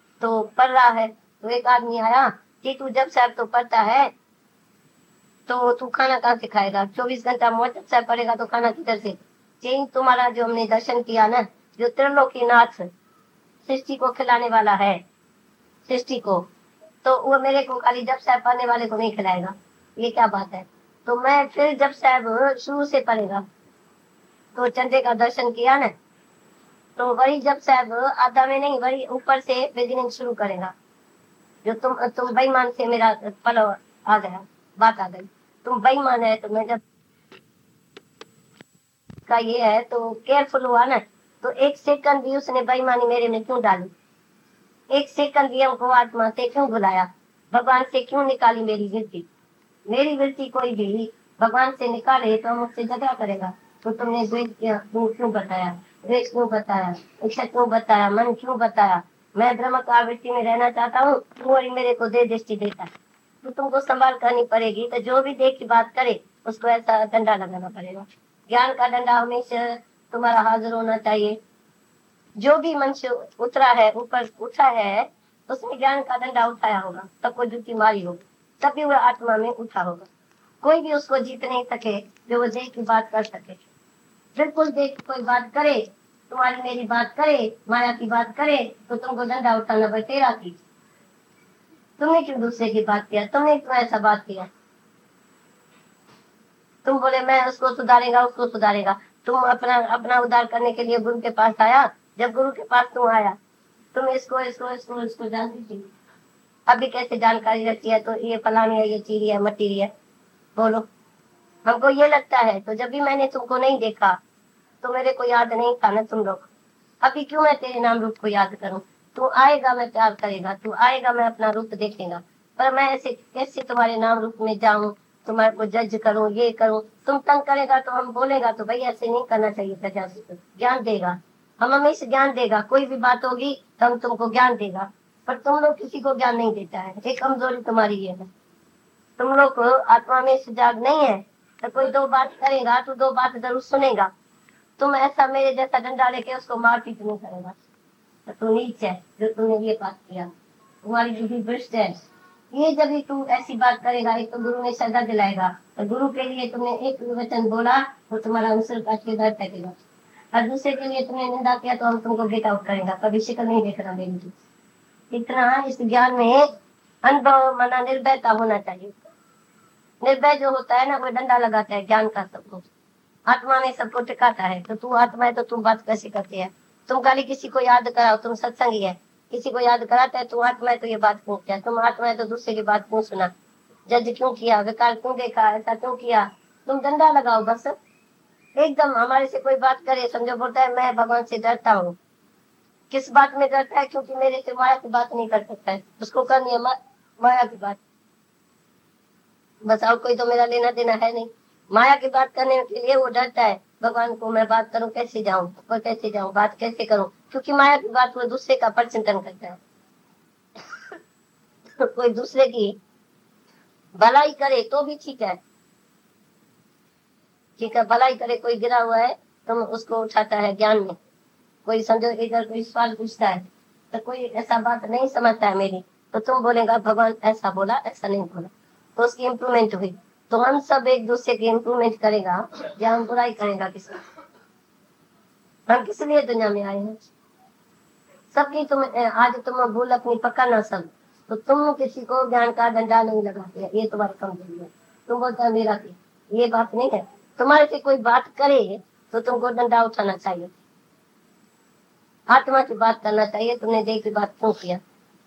तो एक आदमी आया कि तू जब साहब तो पढ़ता है तो तू खाना कहाँ से खाएगा, 24 घंटा मोहम्मद साहब पढ़ेगा तो खाना किधर से। चेंज तुम्हारा जो हमने दर्शन किया ना, जो त्रिलोकीनाथ सृष्टि को खिलाने वाला है, सृष्टि को, तो वो मेरे को खाली जब साहब पढ़ने वाले को नहीं खिलाएगा, ये क्या बात है। तो मैं फिर जब साहब शुरू से पढ़ेगा तो चंद्र का दर्शन किया ना, तो वही जब साहब आधा में नहीं, वही ऊपर से बिगिनिंग शुरू करेगा। जो तुम बेईमान से मेरा पलो आ गया, बात आ गई, तुम बेईमान है, तो मैं जब का ये है तो केयरफुल हुआ ना, तो एक सेकंड भी उसने बेईमानी मेरे में क्यों डाली, एक सेकंड भी हमको आत्मा से क्यों बुलाया, भगवान से क्यों निकाली मेरी वृत्ति। मेरी वृत्ति कोई भी भगवान से निकाले तो मुझसे झगड़ा करेगा। तो तुमने द्वेष क्यों बताया, द्वेष क्यों बताया, इच्छा क्यों बताया, मन क्यों बताया। मैं ब्रह्म का वृत्ति में रहना चाहता हूँ, तू और मेरे को दे दृष्टि देता है, तो तुमको संभाल करनी पड़ेगी। तो जो भी देख की बात करे उसको ऐसा डंडा लगाना पड़ेगा। ज्ञान का डंडा हमेशा तुम्हारा हाजिर होना चाहिए। जो भी मनुष्य उतरा है, ऊपर उठा है, उसने ज्ञान का डंडा उठाया होगा, सबको जूती मारी होगी, तभी वह आत्मा में उठा होगा। कोई भी उसको जीत नहीं सके जो वो देख की बात कर सके। बिल्कुल देख कोई बात करे, तुम्हारी मेरी बात करे, माया की बात करे, तो तुमको डंडा उठाना पड़े तेरा की। तुमने क्यों दूसरे की बात किया, तुमने क्यों ऐसा बात किया। तुम बोले मैं उसको सुधारेगा, उसको सुधारेगा। तुम अपना अपना उद्धार करने के लिए गुरु के पास आया, जब गुरु के पास तुम आया, तुम इसको इसको इसको इसको जानती थी, अभी कैसे जानकारी रखती है, तो ये फलानी है, ये चीरी है, मटीरी है, बोलो। हमको ये लगता है, तो जब भी मैंने तुमको नहीं देखा तो मेरे को याद नहीं था ना तुम लोग, अभी क्यों मैं तेरे नाम रूप को याद करूं। तू आएगा मैं प्यार करेगा, तू आएगा मैं अपना रूप देखेगा, पर मैं ऐसे कैसे तुम्हारे नाम रूप में जाऊं, तुम्हारे को जज करूं, ये करूं। तुम तंग करेगा तो हम बोलेगा तो भाई ऐसे नहीं करना चाहिए, प्रजा से ज्ञान देगा, हम हमेशा ज्ञान देगा। कोई भी बात होगी तो हम तुमको ज्ञान देगा, पर तुम लोग किसी को ज्ञान नहीं देता है। एक कमजोरी तुम्हारी ये है, तुम लोग को आत्मा में सुजाग नहीं है, तो कोई दो बात करेगा तो दो बात जरूर सुनेगा। तुम ऐसा मेरे जैसा डंडा लेके उसको मार पीट नहीं करेगा, तो तू नीच है जो तुमने ये बात किया, तुम्हारी बुद्धि भ्रष्ट है। ये जब भी तू ऐसी बात करेगा, एक तो गुरु ने श्रद्धा दिलाएगा, तो गुरु के लिए तुमने एक वचन बोला तो तुम्हारा अनुसर काट के घर फेंकेगा, और दूसरे के लिए तुमने निंदा किया तो हम तुमको गेट आउट करेगा, कभी शिकल नहीं देखना मेरी। इतना इस ज्ञान में अनुभव मना निर्भयता होना चाहिए। निर्भय जो होता है ना, वो डंडा लगाता है ज्ञान का, सबको आत्मा में सबको टिकाता है। तो तू आत्मा है तो तू बात कैसे करती है। तुम खाली किसी को याद कराओ, तुम सत्संगी है, किसी को याद कराता है, तू आत्मा है तो ये बात क्यों किया, तुम आत्मा है तो दूसरे की बात क्यों सुना, जज क्यों किया, विकार क्यों देखा, ऐसा क्यों किया। तुम डंडा लगाओ बस। एकदम हमारे से कोई बात करे, समझो बोलता है मैं भगवान से डरता हूँ। किस बात में डरता है, क्योंकि मेरे से माया की बात नहीं कर सकता है, उसको करनी है माया की बात, बस। और कोई तो मेरा लेना देना है नहीं। माया की बात करने के लिए वो डरता है, भगवान को मैं बात करूं कैसे जाऊं, और कैसे जाऊं, बात कैसे करूं, क्योंकि माया की बात वो दूसरे का परचिंतन करता है। कोई दूसरे की भलाई करे तो भी ठीक है, ठीक है, भलाई करे, कोई गिरा हुआ है तो उसको उठाता है ज्ञान में। कोई समझो इधर कोई सवाल पूछता है तो कोई ऐसा बात नहीं समझता है मेरी, तो तुम बोलेगा भगवान ऐसा बोला, ऐसा नहीं बोला, तो उसकी इम्प्रूवमेंट हुई। तो हम सब एक दूसरे की इम्प्रूवमेंट करेगा, या हम बुराई करेगा किसी। हम किस लिए दुनिया में आए हैं, सबकी तुम आज तुम भूल अपनी पकड़ना सब, तो तुम किसी को ज्ञान का डंडा नहीं लगाते, ये तुम्हारी कमजोरी है। तुम बोलते है मेरा की, ये बात नहीं है। तुम्हारे से कोई बात करे तो तुमको डंडा उठाना चाहिए, आत्मा की बात करना चाहिए। तुमने देह की बात क्यों किया।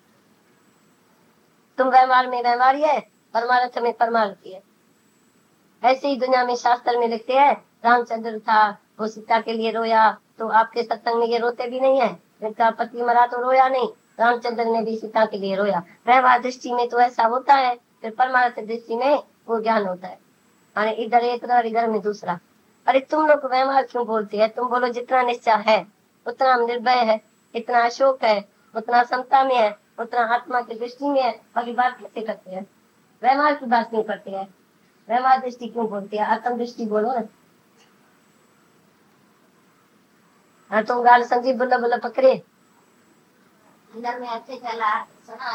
तुम व्यवहार में व्यवहारी है, परमार्थ में परमार्थी है। ऐसे ही दुनिया में शास्त्र में लिखते हैं, रामचंद्र था, वो सीता के लिए रोया, तो आपके सत्संग में ये रोते भी नहीं है, इनका पति मरा तो रोया नहीं, रामचंद्र ने भी सीता के लिए रोया। व्यवहार दृष्टि में तो ऐसा होता है, फिर परमार्थ दृष्टि में वो ज्ञान होता है। माने इधर एक और इधर में दूसरा। अरे तुम लोग व्यवहार क्यों बोलते हैं? तुम बोलो जितना निश्चय है उतना निर्भय है, इतना अशोक है, उतना समता में है, उतना आत्मा की दृष्टि में है। बाकी बात कैसे करते हैं? व्यवहार की बात क्यों करते हैं? व्यवहार दृष्टि क्यों बोलते हैं? आत्म दृष्टि बोलो ना। हाँ तुम गाल संजीव बुल्ला बुल्ला पकड़े इधर में ऐसे चला सुना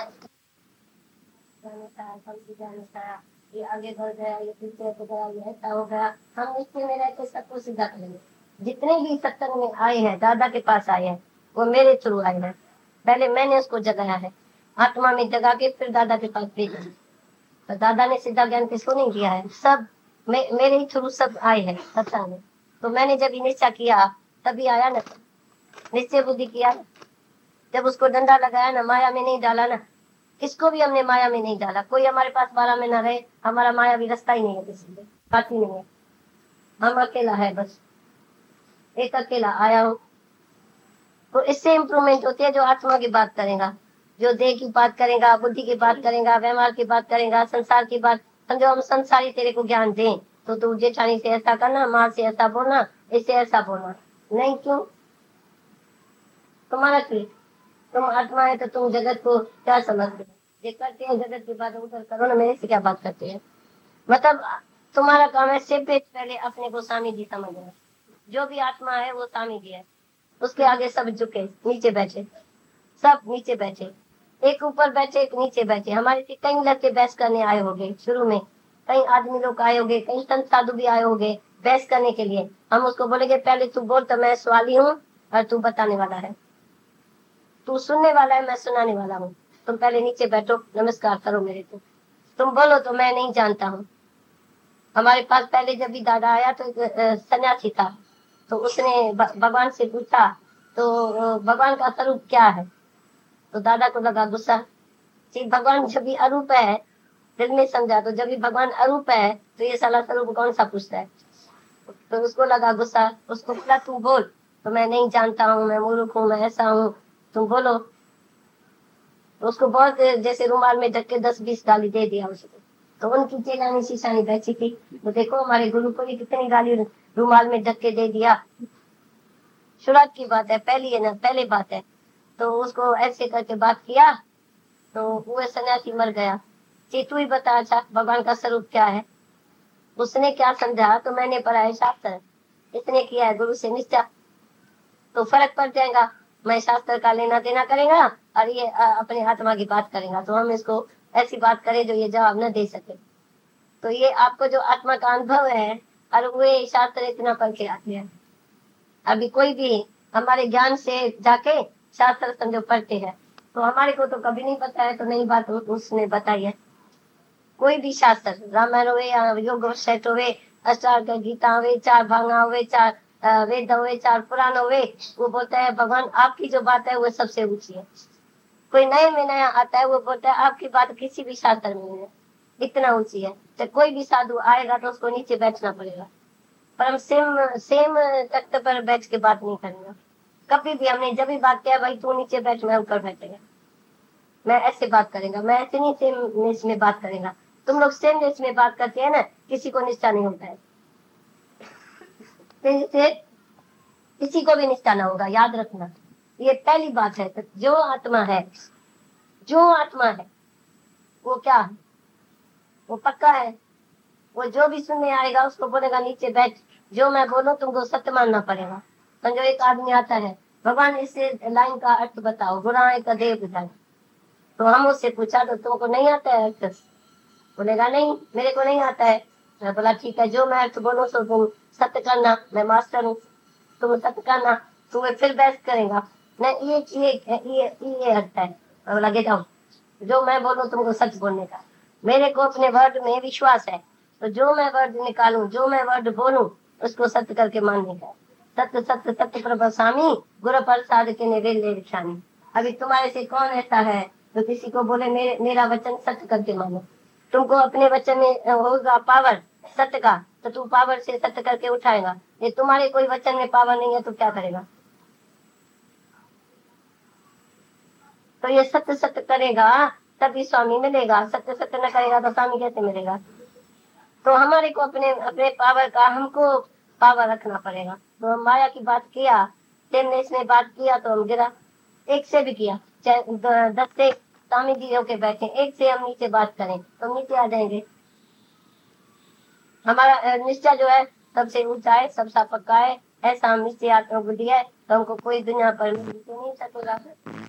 ये आगे बढ़ गया, ये पीछे हो गया, ये ऐसा हो गया। हम निश्चय में रहते सबको सीधा करेंगे। जितने भी सत्संग में आए हैं, दादा के पास आए हैं, वो मेरे थ्रू आए हैं। पहले मैंने उसको जगाया है, आत्मा में जगा के फिर दादा के पास भेजा। तो दादा ने सीधा ज्ञान किसको नहीं दिया है? सब मेरे ही थ्रू सब आए हैं सत्संग में। तो मैंने जब निश्चय किया तभी आया ना, निश्चय बुद्धि किया। जब उसको डंडा लगाया ना, माया में नहीं डाला ना, किसको भी हमने माया में नहीं डाला। कोई हमारे पास माया में ना रहे, हमारा माया भी रास्ता ही नहीं है, किसी में बात ही नहीं है। हम अकेला है, बस एक अकेला आया हूँ। तो इससे इम्प्रूवमेंट होती है जो आत्मा की बात करेगा, जो देह की बात करेगा, बुद्धि की बात करेगा, व्यवहार की बात करेगा, संसार की बात। समझो हम संसारी तेरे को ज्ञान दें तो तू जेठानी से ऐसा करना, माँ से ऐसा बोलना, इससे ऐसा बोलना। नहीं, क्यों? तुम्हारा क्यों? तुम आत्मा है तो तुम जगत को क्या समझते हो? ये करते हैं जगत की बात उधर करो ना, मेरे से क्या बात करते हैं? मतलब तुम्हारा काम है सिर्फ पहले अपने को स्वामी जी समझना। जो भी आत्मा है वो स्वामी जी है, उसके आगे सब झुके, नीचे बैठे, सब नीचे बैठे। एक ऊपर बैठे, एक नीचे बैठे। हमारे से कई लड़के बहस करने आए होंगे शुरू में, कई आदमी लोग आए होंगे, कई संत साधु भी आए होंगे बहस करने के लिए। हम उसको बोलेंगे पहले तू बोल तो मैं सवाली हूँ और तू बताने वाला है, तू सुनने वाला है, मैं सुनाने वाला हूँ। तुम पहले नीचे बैठो, नमस्कार करो मेरे को, तुम बोलो तो मैं नहीं जानता हूँ। हमारे पास पहले जब भी दादा आया तो एक सन्यासी था, तो उसने भगवान से पूछा तो भगवान का स्वरूप क्या है? तो दादा को लगा गुस्सा, कि भगवान जब भी अरूप है, दिल में समझा तो जब भी भगवान अरूप है तो ये साला स्वरूप कौन सा पूछता है? तो उसको लगा गुस्सा, उसको बोला तू बोल। तो मैं नहीं जानता हूँ, मैं मूर्ख हूँ, मैं ऐसा हूँ, तुम बोलो। तो उसको बहुत जैसे रुमाल में ढक के 10-20 गाली दे दिया उसको। तो उनकी चेलानी शीशानी बैठी थी, तो देखो हमारे गुरु को भी कितनी गाली रुमाल में ढक के दे दिया। शुरुआत की बात है, पहली है ना, पहले बात है। तो उसको ऐसे करके बात किया तो वो सन्यासी मर गया। तू ही बता अच्छा भगवान का स्वरूप क्या है? उसने क्या समझा? तो मैंने पढ़ा है शास्त्र, इसने किया है गुरु से निश्चय, तो फर्क पड़ जाएगा। मैं शास्त्र का लेना देना करेगा और ये अपने आत्मा की बात करेगा, तो हम इसको ऐसी बात करें जो ये जवाब न दे सके। तो ये आपको जो आत्मा का अनुभव है और वे शास्त्र इतना पढ़ के आते हैं। अभी कोई भी हमारे ज्ञान से जाके शास्त्र समझो पढ़ते हैं, तो हमारे को तो कभी नहीं पता है, तो नई बात उसने बताई है। कोई भी शास्त्र, रामायण हो या योग सेट होवे, अष्टांग गीता होवे, 4 भांगा होवे, 4 वेद होवे, 4 पुराण होवे, वो बोलता है भगवान आपकी जो बात है वो सबसे ऊंची है। कोई नए में नया आता है, वो बोलता है आपकी बात किसी भी शास्त्र में नहीं है, इतना ऊंची है। तो कोई भी साधु आएगा तो उसको नीचे बैठना पड़ेगा, पर हम सेम तख्त पर बैठ के बात नहीं करेंगे कभी भी। हमने जब भी बात किया भाई तू नीचे बैठ, मैं ऊपर बैठेगा, मैं ऐसे बात करेगा, मैं ऐसे नहीं सेम में बात करेगा। तुम लोग सेम में बात करते हैं ना, किसी को निष्ठा नहीं होता है, तो किसी को भी निष्ठा ना होगा, याद रखना। ये पहली बात है। तो जो आत्मा है, जो आत्मा है वो क्या है? वो पक्का है। वो जो भी सुनने आएगा उसको बोलेगा नीचे बैठ, जो मैं बोलूं तुमको सत्य मानना पड़ेगा। समझो एक आदमी आता है, भगवान इस लाइन का अर्थ बताओ, गुराए का देव बताओ। तो हम उससे पूछा तो तुमको नहीं आता है अर्थ? बोलेगा नहीं मेरे को नहीं आता है। मैं बोला ठीक है, जो मैं अर्थ बोलूं तो तुम सत्य करना, मैं मास्टर हूँ, तुम सत्य करना। तुम्हें फिर बहस करेगा, नहीं ये अर्थ है। मैं बोला गेट आउट, जो मैं बोलूं तुमको सच बोलने का। मेरे को अपने वर्ड में विश्वास है, तो जो मैं वर्ड निकालूं, जो मैं वर्ड बोलूं उसको सत्य करके मानने का। सत्य सत्य सत्य प्रभु स्वामी, गुरु प्रसाद के निवेले निशानी। अभी तुम्हारे से कौन ऐसा है तो किसी को बोले मेरा वचन सत्य करके मानो? तुमको अपने वचन में होगा पावर सत्य का, तो तू पावर से सत्य करके उठाएगा। ये तुम्हारे कोई वचन में पावर नहीं है तो क्या करेगा? तो ये सत्य सत्य करेगा तभी स्वामी मिलेगा, सत्य सत्य न करेगा तो स्वामी कैसे मिलेगा। तो हमारे को अपने अपने पावर का हमको पावर रखना पड़ेगा। तो हम माया की बात किया, तेमने इसने बात किया तो हम गिरा, एक से भी किया, चाहे 10 से स्वामी जी होके बैठे, एक से हम नीचे बात करें तो नीचे आ जाएंगे। हमारा निश्चय जो है सबसे ऊंचा है, सबसे पक्का है, ऐसा हम निश्चय आत्मा बुद्धि है, तो हमको कोई दुनिया पर नहीं सकेगा।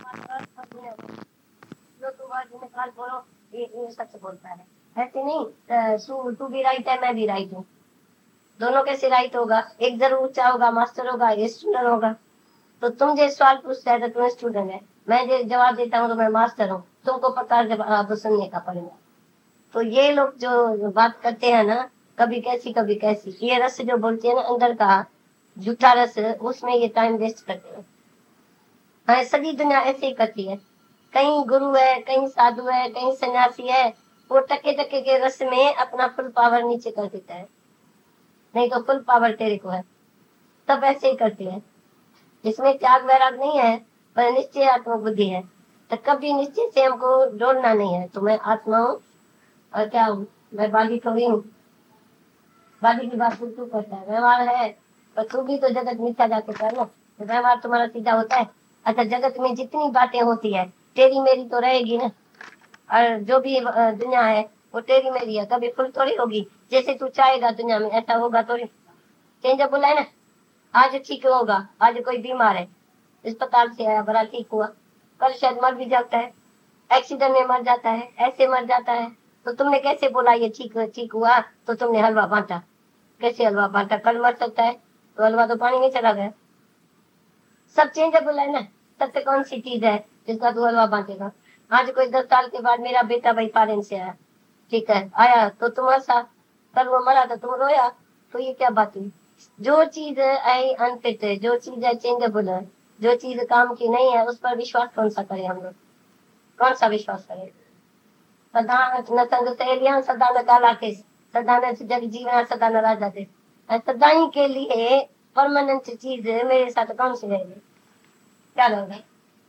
जो तू वर्ड निकाल बोलो ये सच बोलता है, ऐसे नहीं तू भी राइट है मैं भी राइट हूँ, दोनों कैसे राइट होगा, एक जरूर ऊंचा होगा मास्टर होगा, ये स्टूडेंट होगा। तो तुम जो सवाल पूछते है तो तुम स्टूडेंट है, मैं जो जवाब देता हूँ तो मैं मास्टर हूँ, तुमको पता जवाब सुनने का पड़ेगा। तो ये लोग जो बात करते हैं ना, कभी कैसी, ये रस जो बोलते हैं ना अंदर का झूठा रस, उसमें ये टाइम वेस्ट करते हैं। हाँ, सभी दुनिया ऐसे ही करती है, कहीं गुरु है, कहीं साधु है, कहीं सन्यासी है, वो टके टके के रस में अपना फुल पावर नीचे कर देता है, नहीं तो फुल पावर तेरे को है, तब ऐसे ही करती है। इसमें त्याग वैराग नहीं है, पर निश्चय आत्मा बुद्धि है। तो कभी निश्चय से हमको डोलना नहीं है, तो मैं आत्मा हूँ और क्या हूँ, मैं बाली थोड़ी हूँ। बाली की बात तू करता है, व्यवहार है, पर तू भी तो जगत मिथ्या जाके कर लो, तो व्यवहार तुम्हारा सीधा होता है। अच्छा, जगत में जितनी बातें होती है तेरी मेरी तो रहेगी ना, और जो भी दुनिया है वो तेरी मेरी है, कभी फुल थोड़ी होगी। जैसे तू चाहेगा दुनिया में ऐसा होगा थोड़ी। चेंज बोला है ना, आज ठीक होगा, आज कोई बीमार है, अस्पताल से आया, बड़ा ठीक हुआ, कल शायद मर भी जाता है, एक्सीडेंट में मर जाता है, ऐसे मर जाता है। तो तुमने कैसे बोला ये ठीक हुआ, तो तुमने हलवा बांटा, कैसे हलवा बांटा, कल मर सकता है, तो हलवा तो पानी में चला गया। सब चेंजेबल है ना, सत्य कौन सी चीज है जिसका तू हलवा बांटेगा। आज कोई 10 साल के बाद मेरा बेटा भाई फॉरेन से आया, ठीक है, आया तो तुम हंसा, कल वो मरा तो तुम रोया, तो ये क्या बात हुई। जो चीज है अनफिट है, जो चीज है चेंजेबल है, जो चीज काम की नहीं है, उस पर विश्वास कौन सा करें हम लोग, कौन सा विश्वास करें। सदा न संग सहेलियां, सदा न काला केस, सदा न जग जीवन, सदा न राजा देश। सदा ही के लिए परमानेंट चीज मेरे साथ कौन सी रहेगी, क्या रहेगा,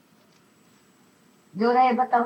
जो रहे बताओ।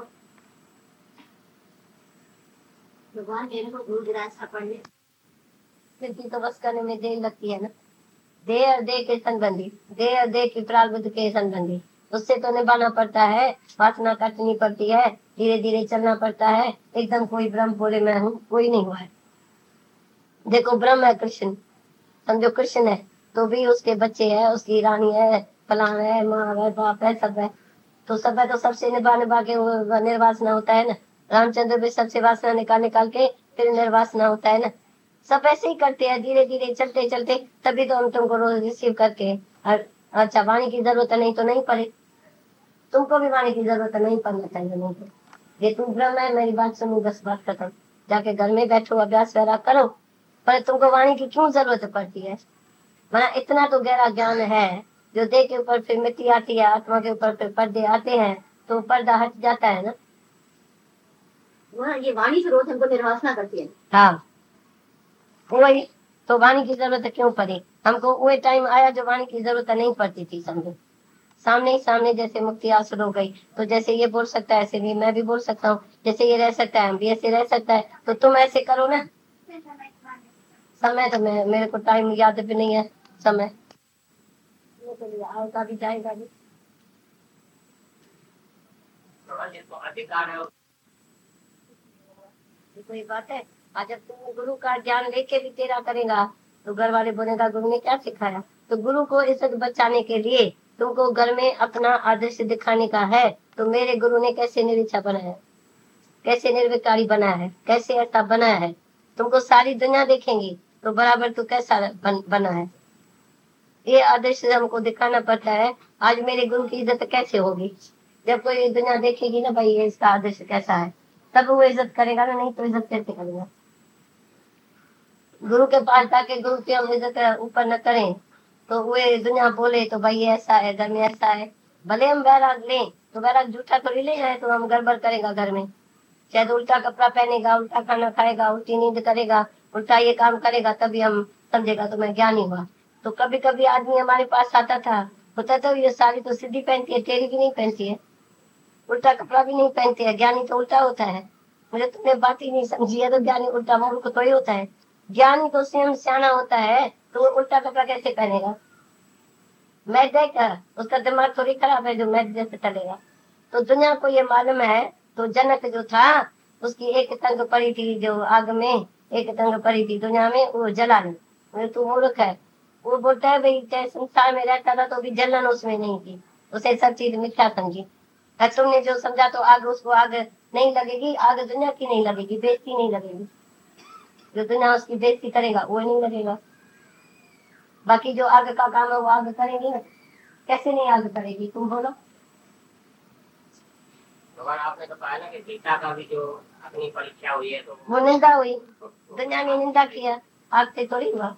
भगवान मेरे को दूर रास्ता पड़ने फिर तो बस करने में देर लगती है ना, देह और देह के संबंधी, देह और देह की प्रारब्ध के संबंधी, उससे तो निभाना पड़ता है, वासना काटनी पड़ती है, धीरे धीरे चलना पड़ता है। एकदम कोई ब्रह्म बोले मैं हूँ, कोई नहीं हुआ है। देखो ब्रह्म है कृष्ण, समझो कृष्ण है, तो भी उसके बच्चे है, उसकी रानी है, फलाना है, माँ है, बाप है, सब है, तो सब है, तो सबसे निभा निभा के वो निर्वासना होता है ना। रामचंद्र भी सबसे वासना निकाल निकाल के फिर निर्वासना होता है ना। सब ऐसे ही करते हैं, धीरे धीरे चलते चलते, तभी तो हम तुमको रोज रिसीव करके। और अच्छा, वाणी की जरूरत नहीं तो नहीं पड़े, तुमको भी वाणी की जरूरत नहीं पड़ना चाहिए, नहीं तो ये तुम ब्रह्म है, मेरी बात सुनो, बस बात खत्म, जाके घर में बैठो, अभ्यास वगैरह करो। पर तुमको वाणी की क्यों जरूरत पड़ती है, वरना इतना तो गहरा ज्ञान है, जो देह के ऊपर फिर मिट्टी आती है, आत्मा के ऊपर फिर पर्दे आते हैं, तो पर्दा हट जाता है ना। वह ये वाणी से रोज हमको निर्वासना करती है। हाँ, वही तो, वाणी की जरूरत क्यों पड़ी हमको, वो टाइम आया जो वाणी की जरूरत नहीं पड़ती थी, समझो। सामने ही सामने जैसे मुक्ति हासिल हो गई, तो जैसे ये बोल सकता है ऐसे भी मैं भी बोल सकता हूँ, जैसे ये रह सकता है हम भी ऐसे रह सकता है, तो तुम ऐसे करो ना। समय तो मेरे को टाइम याद भी नहीं है, समय आओगा भी जाएगा भी। तो अधिकार है। कोई बात है, आज जब तुम गुरु का ज्ञान लेके भी तेरा करेगा, तो घर वाले बोलेगा गुरु ने क्या सिखाया। तो गुरु को इज्जत बचाने के लिए तुमको घर में अपना आदर्श दिखाने का है, तो मेरे गुरु ने कैसे निरीक्षा बनाया, कैसे निर्विकारी बनाया है, कैसे ऐसा बनाया है, तुमको सारी दुनिया देखेंगी तो बराबर तू कैसा बना है, ये आदर्श हमको दिखाना पड़ता है। आज मेरे गुरु की इज्जत कैसे होगी, जब कोई दुनिया देखेगी ना भाई ये इसका आदर्श कैसा है, तब वो इज्जत करेगा ना, नहीं तो इज्जत कैसे करेगा। गुरु के पास जाके गुरु की हम इज्जत ऊपर न करें, तो वो दुनिया बोले तो भाई ये ऐसा है, घर में ऐसा है, भले हम वैराग लें तो वैराग झूठा थोड़ी ले जाए, तो हम गड़बड़ करेगा घर में, शायद उल्टा कपड़ा पहनेगा, उल्टा खाना खाएगा, उल्टी नींद करेगा, उल्टा ये काम करेगा, तभी हम समझेगा तो मैं ज्ञानी हुआ। तो कभी कभी आदमी हमारे पास आता था, होता तो ये साड़ी तो सीधी पहनती है, तेरी भी नहीं पहनती है, उल्टा कपड़ा भी नहीं पहनते हैं। ज्ञानी तो उल्टा होता है। मुझे तुमने बात ही नहीं समझी है। तो ज्ञानी उल्टा मूर्ख थोड़ी होता है। ज्ञानी तो स्वयं सियाना होता है, तो वो उल्टा कपड़ा कैसे पहनेगा? मैं देखा, उसका दिमाग थोड़ी खराब है जो मैं जैसे चलेगा। तो दुनिया को ये मालूम है। तो जनक जो था, उसकी एक टंग पड़ी थी जो आग में, एक टंग पड़ी थी दुनिया में, वो जला नहीं। बोले तू मूर्ख है। वो बोलता है भाई चाहे संसार में रहता था तो भी जलन उसमें नहीं थी, उसे सब चीज मिथ्या समझी। और तुमने जो समझा तो आग उसको आग नहीं लगेगी, आग दुनिया की नहीं लगेगी, बेइज्जती नहीं लगेगी। जो दुनिया उसकी बेइज्जती करेगा वो नहीं लगेगा। बाकी जो आग का काम है वो आग करेगी ना। कैसे नहीं आग करेगी तुम बोलो? भगवान आपने तो कहा ना कि गीता का भी जो अपनी परीक्षा हुई है तो वो निंदा हुई, दुनिया ने निंदा किया, आग से थोड़ी हुआ।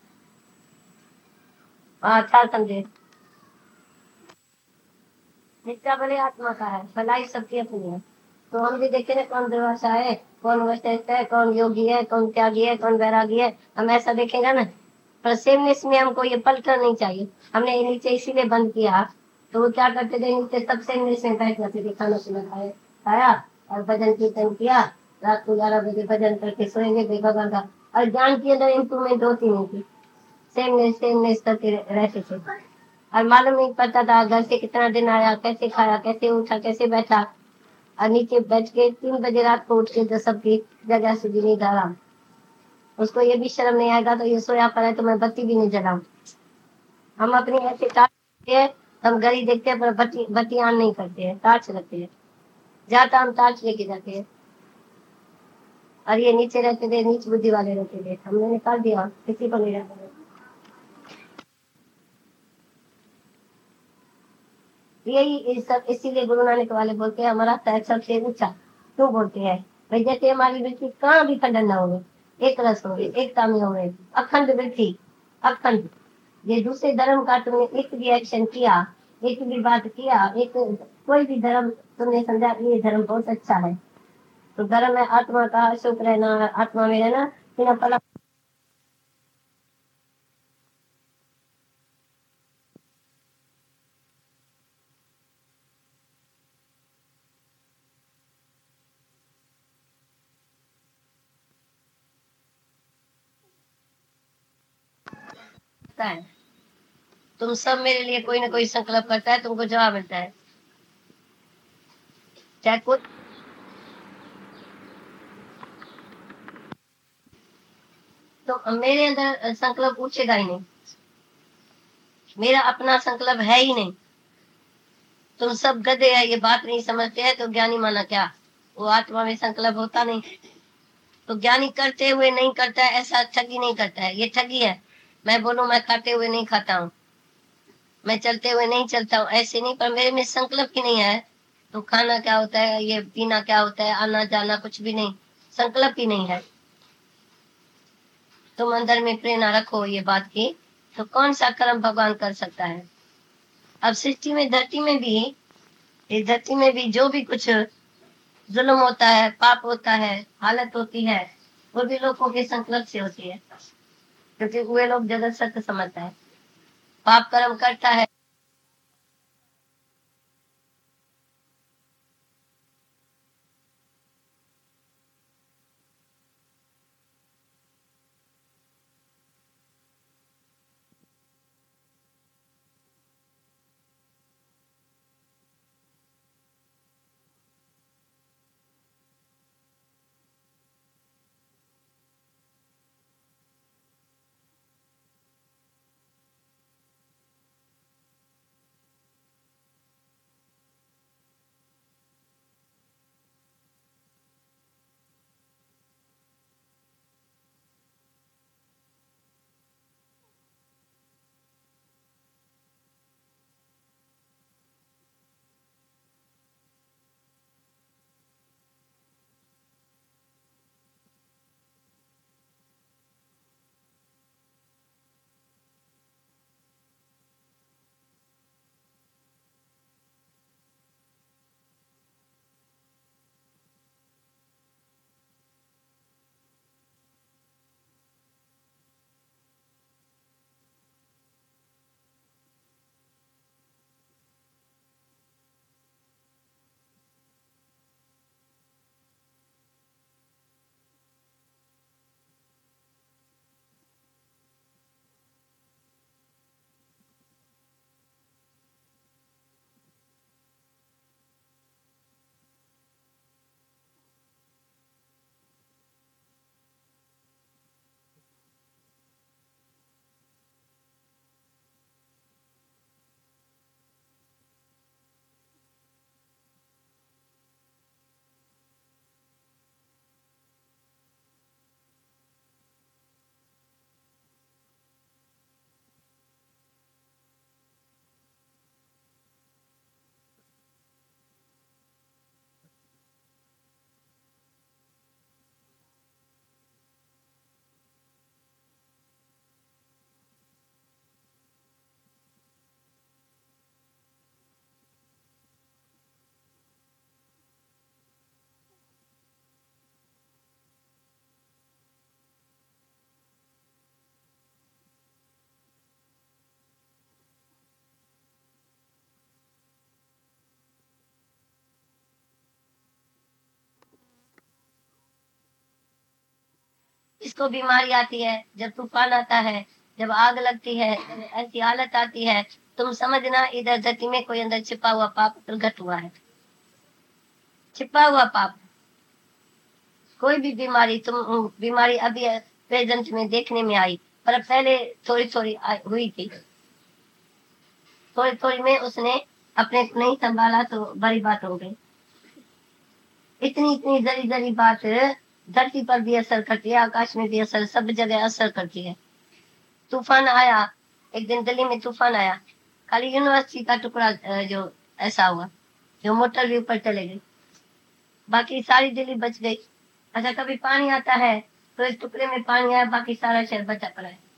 अच्छा समझे, नित्या भले आत्मा का है, भलाई सबकी अपनी है। तो हम भी देखे ना कौन दुर्वासा है, कौन वशिष्ठ है, कौन योगी है, कौन त्यागी है, कौन वैरागी है। हम ऐसा देखेगा ना। पर सेमनेस में हमको ये पलटना नहीं चाहिए। हमने ये नीचे इसीलिए बंद किया। तो वो क्या करते थे, नीचे सब सेमनेस में बैठ जाते थे, खाना पीना खाया और भजन कीर्तन किया। रात को 11 बजे भजन करके सोएंगे भगवान का। और ज्ञान के अंदर इम्प्रूवमेंट होती नहीं थी। सेमनेस करते रहते थे। और मालूम नहीं पड़ता था घर से कितना दिन आया, कैसे खाया, कैसे उठा, कैसे बैठा। और नीचे बैठ के 3 बजे रात को उठ के जो सबकी जगह से भी नहीं डाला। उसको ये भी शर्म नहीं आएगा तो ये सोया पड़ा है तो मैं बत्ती भी नहीं जलाऊं। हम अपनी ऐसे टार्च है, हम घड़ी देखते हैं पर बत्ती ऑन नहीं करते हैं, टार्च रखते हैं। जाता हम टार्च लेके जाते हैं। और ये नीचे रहते थे, नीच बुद्धि वाले रहते थे, हमने निकाल दिया, किसी को नहीं रहते थे। यही सब इसीलिए गुरु नानक वाले बोलते हैं हमारा पैर सबसे ऊंचा। क्यों बोलते हैं? भाई जैसे हमारी वृत्ति कहाँ भी खंडन न हो, एक रस हो, एकता में हो, अखंड वृत्ति, अखंड। ये दूसरे धर्म का तुमने एक भी एक्शन किया, एक भी बात किया, एक कोई भी धर्म तुमने समझा ये धर्म बहुत अच्छा है, तो धर्म है आत्मा का सुख रहना, आत्मा में रहना, बिना पला है। तुम सब मेरे लिए कोई ना कोई संकल्प करता है, तुमको जवाब मिलता है। चाहे कोई तो मेरे अंदर संकल्प पूछेगा ही नहीं। मेरा अपना संकल्प है ही नहीं। तुम सब गधे है, ये बात नहीं समझते हैं तो ज्ञानी माना क्या? वो आत्मा में संकल्प होता नहीं। तो ज्ञानी करते हुए नहीं करता है, ऐसा ठगी नहीं करता है, ये ठगी है। मैं बोलूं मैं खाते हुए नहीं खाता हूँ, मैं चलते हुए नहीं चलता हूँ, ऐसे नहीं। पर मेरे में संकल्प ही नहीं है। तो खाना क्या होता है, ये पीना क्या होता है, आना जाना कुछ भी नहीं, संकल्प ही नहीं है। तुम अंदर में प्रेरणा रखो ये बात की, तो कौन सा कर्म भगवान कर सकता है? अब सृष्टि में, धरती में भी, इस धरती में भी जो भी कुछ जुल्म होता है, पाप होता है, हालत होती है, वो भी लोगों के संकल्प से होती है। क्योंकि वे लोग जगत सत्य समझता है। पाप कर्म करता है किसको बीमारी आती है, जब तूफान आता है, जब आग लगती है, जब ऐसी हालत आती है, तुम समझना इधर धरती में कोई अंदर छिपा हुआ पाप प्रकट हुआ है। छिपा हुआ पाप। कोई भी बीमारी, तुम बीमारी अभी प्रेजेंट में देखने में आई, पर पहले थोड़ी थोड़ी हुई थी, थोड़ी थोड़ी में उसने अपने को नहीं संभाला तो बड़ी बात हो गई। इतनी इतनी जरी जरी बात धरती पर भी असर करती है, आकाश में भी असर, सब जगह असर करती है। तूफान आया, एक दिन दिल्ली में तूफान आया, खाली यूनिवर्सिटी का टुकड़ा जो ऐसा हुआ, जो मोटर भी ऊपर चले गई, बाकी सारी दिल्ली बच गई। अच्छा, कभी पानी आता है तो इस टुकड़े में पानी आया, बाकी सारा शहर बचा पड़ा है।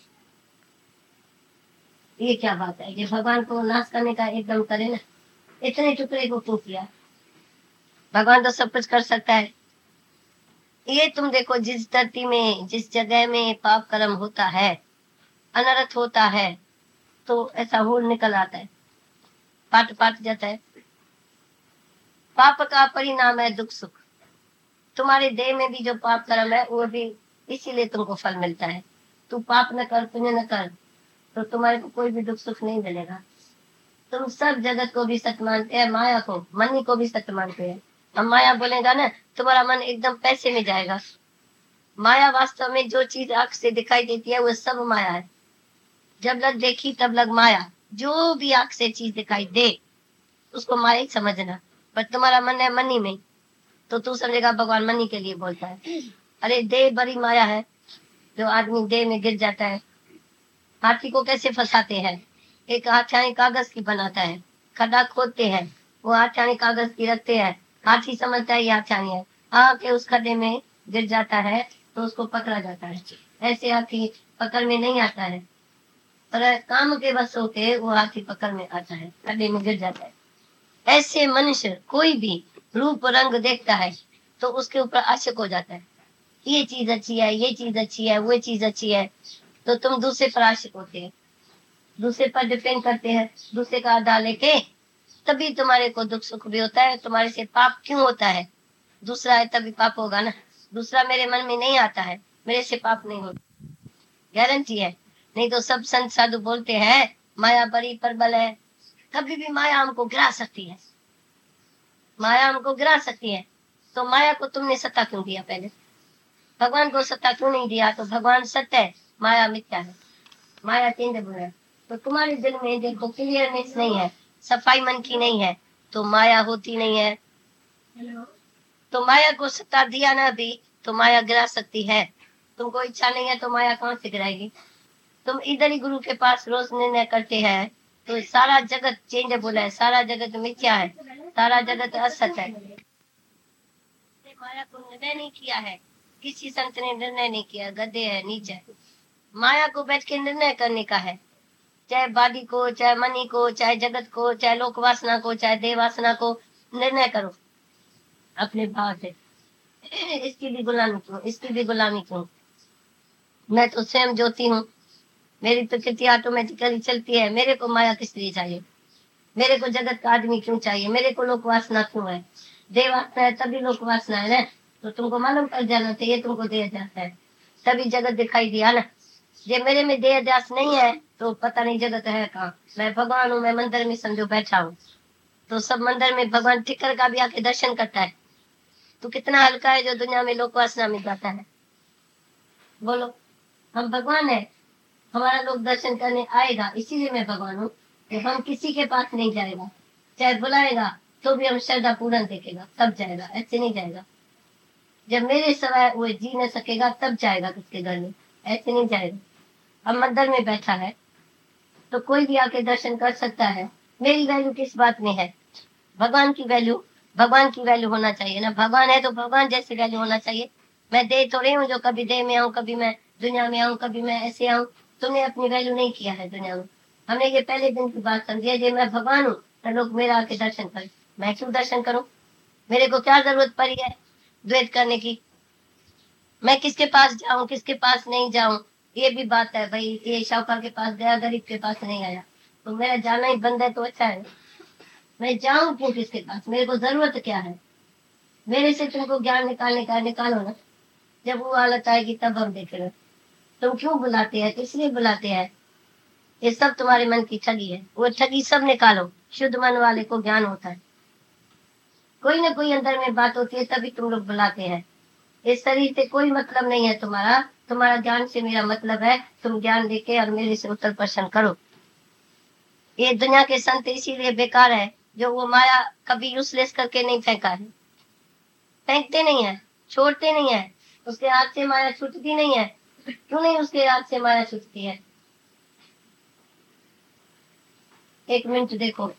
ये क्या बात है? ये भगवान को नाश करने का एकदम करे ना, इतने टुकड़े को क्यों किया? भगवान तो सब कुछ कर सकता है। ये तुम देखो, जिस धरती में, जिस जगह में पाप कर्म होता है, अनर्थ होता है, तो ऐसा होल निकल आता है, पाट पाट जाता है। पाप का परिणाम है दुख सुख। तुम्हारे देह में भी जो पाप कर्म है वो भी इसीलिए तुमको फल मिलता है। तू पाप न कर, पुण्य न कर, तो तुम्हारे को कोई भी दुख सुख नहीं मिलेगा। तुम सब जगत को भी सत्य मानते हैं, माया को, मनी को भी सत्य मानते हैं। हम माया बोलेगा ना, तुम्हारा मन एकदम पैसे में जाएगा। माया वास्तव में जो चीज आंख से दिखाई देती है वो सब माया है। जब लग देखी तब लग माया। जो भी आंख से चीज दिखाई दे उसको माया ही समझना। पर तुम्हारा मन है मनी में, तो तू समझेगा भगवान मनी के लिए बोलता है। अरे देह बड़ी माया है, जो आदमी देह में गिर जाता है। हाथी को कैसे फंसाते हैं? एक हाथी कागज की बनाता है, खड्डा खोदते हैं, वो हाथी कागज की रखते हैं, हाथी समझता है ये हाथी है, आके उस खड्डे में गिर जाता है तो उसको पकड़ा जाता है। ऐसे हाथी पकड़ में नहीं आता है, पर काम के बस होते वो हाथी पकड़ में आता है, खड्डे में गिर जाता है। ऐसे मनुष्य कोई भी रूप रंग देखता है तो उसके ऊपर आशिक हो जाता है। ये चीज अच्छी है, ये चीज अच्छी है, वो चीज अच्छी है, तो तुम दूसरे पर आशिक होते हैं, दूसरे पर डिपेंड करते हैं, दूसरे का आधार लेके, तभी तुम्हारे को दुख सुख भी होता है। तुम्हारे से पाप क्यों होता है? दूसरा है तभी पाप होगा ना। दूसरा मेरे मन में नहीं आता है, मेरे से पाप नहीं होता, गारंटी है। नहीं तो सब संत साधु बोलते हैं माया बड़ी प्रबल है। कभी भी माया हमको गिरा सकती है, माया हमको गिरा सकती है। तो माया को तुमने सत्ता क्यों दिया? पहले भगवान को सत्ता क्यों नहीं दिया? तो भगवान सत्य है, माया मिथ्या है, माया चेंजेबल है। तो तुम्हारे दिल में देखो क्लियरनेस नहीं है, सफाई मन की नहीं है, तो माया होती नहीं है। तो माया को सत्ता दिया ना भी तो माया गिरा सकती है। तुमको इच्छा नहीं है तो माया कहाँ से गिराएगी? तुम इधर ही गुरु के पास रोज निर्णय करते हैं तो सारा जगत चेंजेबल है, सारा जगत मिथ्या है, सारा जगत असत्य है। माया को निर्णय नहीं किया है, किसी संत ने निर्णय नहीं किया, गधे है, नीचे है। माया को बैठ के निर्णय करने का है, चाहे बाडी को, चाहे मनी को, चाहे जगत को, चाहे लोक वासना को, चाहे देह वासना को, निर्णय करो अपने भाव से। इसकी भी गुलामी क्यों, इसकी भी गुलामी क्यों? मैं तो स्वयं ज्योति हूँ, मेरी प्रकृति ऑटोमेटिकली चलती है। मेरे को माया किस लिए चाहिए? मेरे को जगत का आदमी क्यों चाहिए? मेरे को लोक वासना क्यों है? देह वासना है तभी लोक वासना है ना। तो तुमको मालूम पड़ जाना चाहिए, तुमको देह जाता है तभी जगत दिखाई दिया ना। जब मेरे में देह ध्यास नहीं है तो पता नहीं जगत है कहाँ। मैं भगवान हूँ, मैं मंदिर में समझो बैठा हूँ, तो सब मंदिर में भगवान टिकर का भी आके दर्शन करता है। तो कितना हल्का है जो दुनिया में लोक वासना में जाता है। बोलो, हम भगवान है, हमारा लोग दर्शन करने आएगा, इसीलिए मैं भगवान हूँ। जब हम किसी के पास नहीं जाएगा, चाहे बुलाएगा तो भी हम श्रद्धा पूर्ण देखेगा तब जाएगा, ऐसे नहीं जाएगा। जब मेरे सवाय वो जी न सकेगा तब जाएगा किसके घर में, ऐसे नहीं जाएगा। अब मंदिर में बैठा है तो कोई भी आके दर्शन कर सकता है। मेरी वैल्यू किस बात में है? भगवान की वैल्यू, भगवान की वैल्यू होना चाहिए ना। भगवान है तो भगवान जैसी वैल्यू होना चाहिए। मैं देह थोड़ी हूँ जो कभी देह में आऊँ, कभी मैं दुनिया में आऊँ, कभी मैं ऐसे आऊँ। तुमने अपनी वैल्यू नहीं किया है दुनिया में। हमने ये पहले दिन की बात समझी है, जो मैं भगवान हूँ तो लोग मेरा आके दर्शन करें। मैं क्यों दर्शन करूं? मेरे को क्या जरूरत पड़ी है द्वैत करने की? मैं किसके पास जाऊं, किसके पास नहीं जाऊं, ये भी बात है भाई। ये शाहूकार के पास गया, गरीब के पास नहीं आया, तो मेरा जाना ही बंद है तो अच्छा है। मैं जाऊं क्यों किसके पास? मेरे को जरूरत क्या है? मेरे से तुमको ज्ञान निकालने का, निकालो ना। जब वो हालत आएगी तब हम देखेंगे। तुम क्यों बुलाते हैं, किस लिए बुलाते हैं? ये सब तुम्हारे मन की ठगी है। वो ठगी सब निकालो। शुद्ध मन वाले को ज्ञान होता है। कोई ना कोई अंदर में बात होती है, तभी तुम लोग बुलाते हैं। इस शरीर से कोई मतलब नहीं है तुम्हारा। तुम्हारा ज्ञान से मेरा मतलब है। तुम ज्ञान लेके और मेरे से उत्तर प्रश्न करो। ये दुनिया के संत इसीलिए बेकार है, जो वो माया कभी यूजलेस करके नहीं फेंका है। फेंकते नहीं है, छोड़ते नहीं है। उसके हाथ से माया छूटती नहीं है। क्यों नहीं उसके हाथ से माया छूटती है? एक मिनट देखो।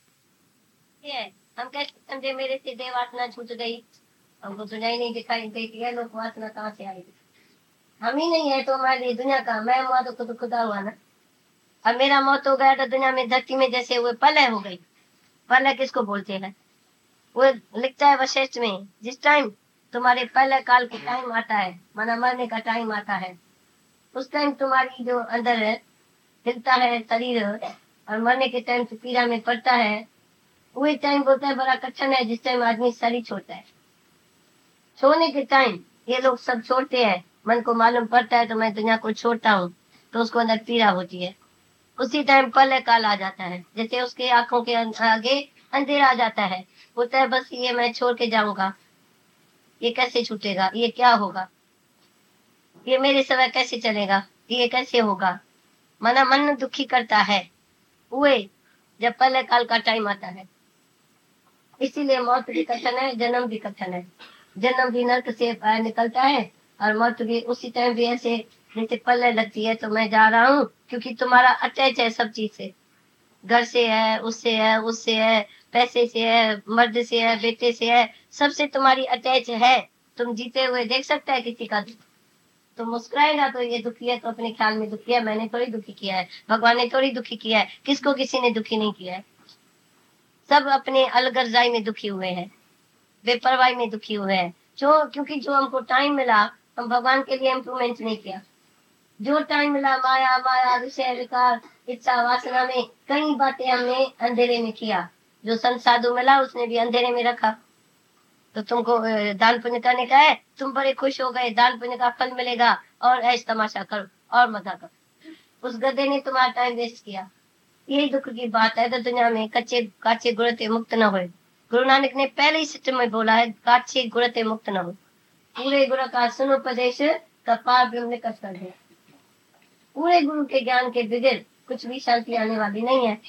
ये है, हम कैसे समझे मेरे से देह वासना छूट गई? हमको दुनिया ही नहीं दिखाई देती है, लोक वासना कहाँ से आएगी? हम ही नहीं है तो हमारे लिए दुनिया का। मैं हुआ तो खुद खुदा हुआ ना। अब मेरा मौत हो गया तो दुनिया में धरती में जैसे हुए प्रलय हो गई। प्रलय किसको बोलते हैं? वो लिखता है वशिष्ठ में, जिस टाइम तुम्हारे प्रलय काल के टाइम आता है, माना मरने का टाइम आता है, उस टाइम तुम्हारी जो अंदर है हिलता है शरीर, और मरने के टाइम से पीड़ा में पड़ता है, वही टाइम बोलता है बड़ा कठिन है, जिस टाइम आदमी शरीर छोड़ता है। छोड़ने के टाइम ये लोग सब छोड़ते हैं। मन को मालूम पड़ता है तो मैं दुनिया को छोड़ता हूँ, तो उसको अंदर पीड़ा होती है। उसी टाइम प्रलय काल आ जाता है, जैसे उसके आंखों के आगे अंधेरा आ जाता है। बोलता है बस ये मैं छोड़ के जाऊंगा, ये कैसे छूटेगा, ये क्या होगा, ये मेरे समय कैसे चलेगा, ये कैसे होगा। मना मन दुखी करता है हुए जब प्रलय काल का टाइम आता है। इसीलिए मौत भी कठिन है, जन्म भी कठिन है। जन्म भी नर्क से बाहर निकलता है, और मौत भी उसी टाइम भी ऐसे जैसे प्रलय लगती है तो मैं जा रहा हूँ, क्योंकि तुम्हारा अटैच है सब चीज से। घर से है, उससे है, उससे है, पैसे से है, मर्द से है, बेटे से है, सबसे तुम्हारी अटैच है। तुम जीते हुए देख सकता है किसी का? तुम मुस्कुराएगा तो ये दुखी है, तो अपने ख्याल में दुखी है। मैंने थोड़ी दुखी किया है, भगवान ने थोड़ी दुखी किया है, किसको किसी ने दुखी नहीं किया है। सब अपने अलगर्जाई में दुखी हुए हैं, बेपरवाही में दुखी हुए हैं। क्योंकि जो हमको टाइम मिला, हम भगवान के लिए इम्प्रूवमेंट नहीं किया। जो टाइम मिला माया माया विषय विकार इच्छा वासना में कई बातें हमने अंधेरे में किया। जो संत साधु मिला उसने भी अंधेरे में रखा। तो तुमको दान पुण्य करने का है, तुम बड़े खुश हो गए, दान पुण्य का फल मिलेगा, और ऐश तमाशा करो और मजा करो। उस गधे ने तुम्हारा टाइम वेस्ट किया। यही दुख की बात है। तो दुनिया में कच्चे काचे गुणते मुक्त न हुए। गुरु नानक ने पहले ही सिस्टम में बोला है, काचे गुणते मुक्त न हो। पूरे गुरु का सुनो उपदेश, कपाल ब्रह्म ने कर दिया। पूरे गुरु के ज्ञान के बगैर कुछ भी शांति आने वाली नहीं है।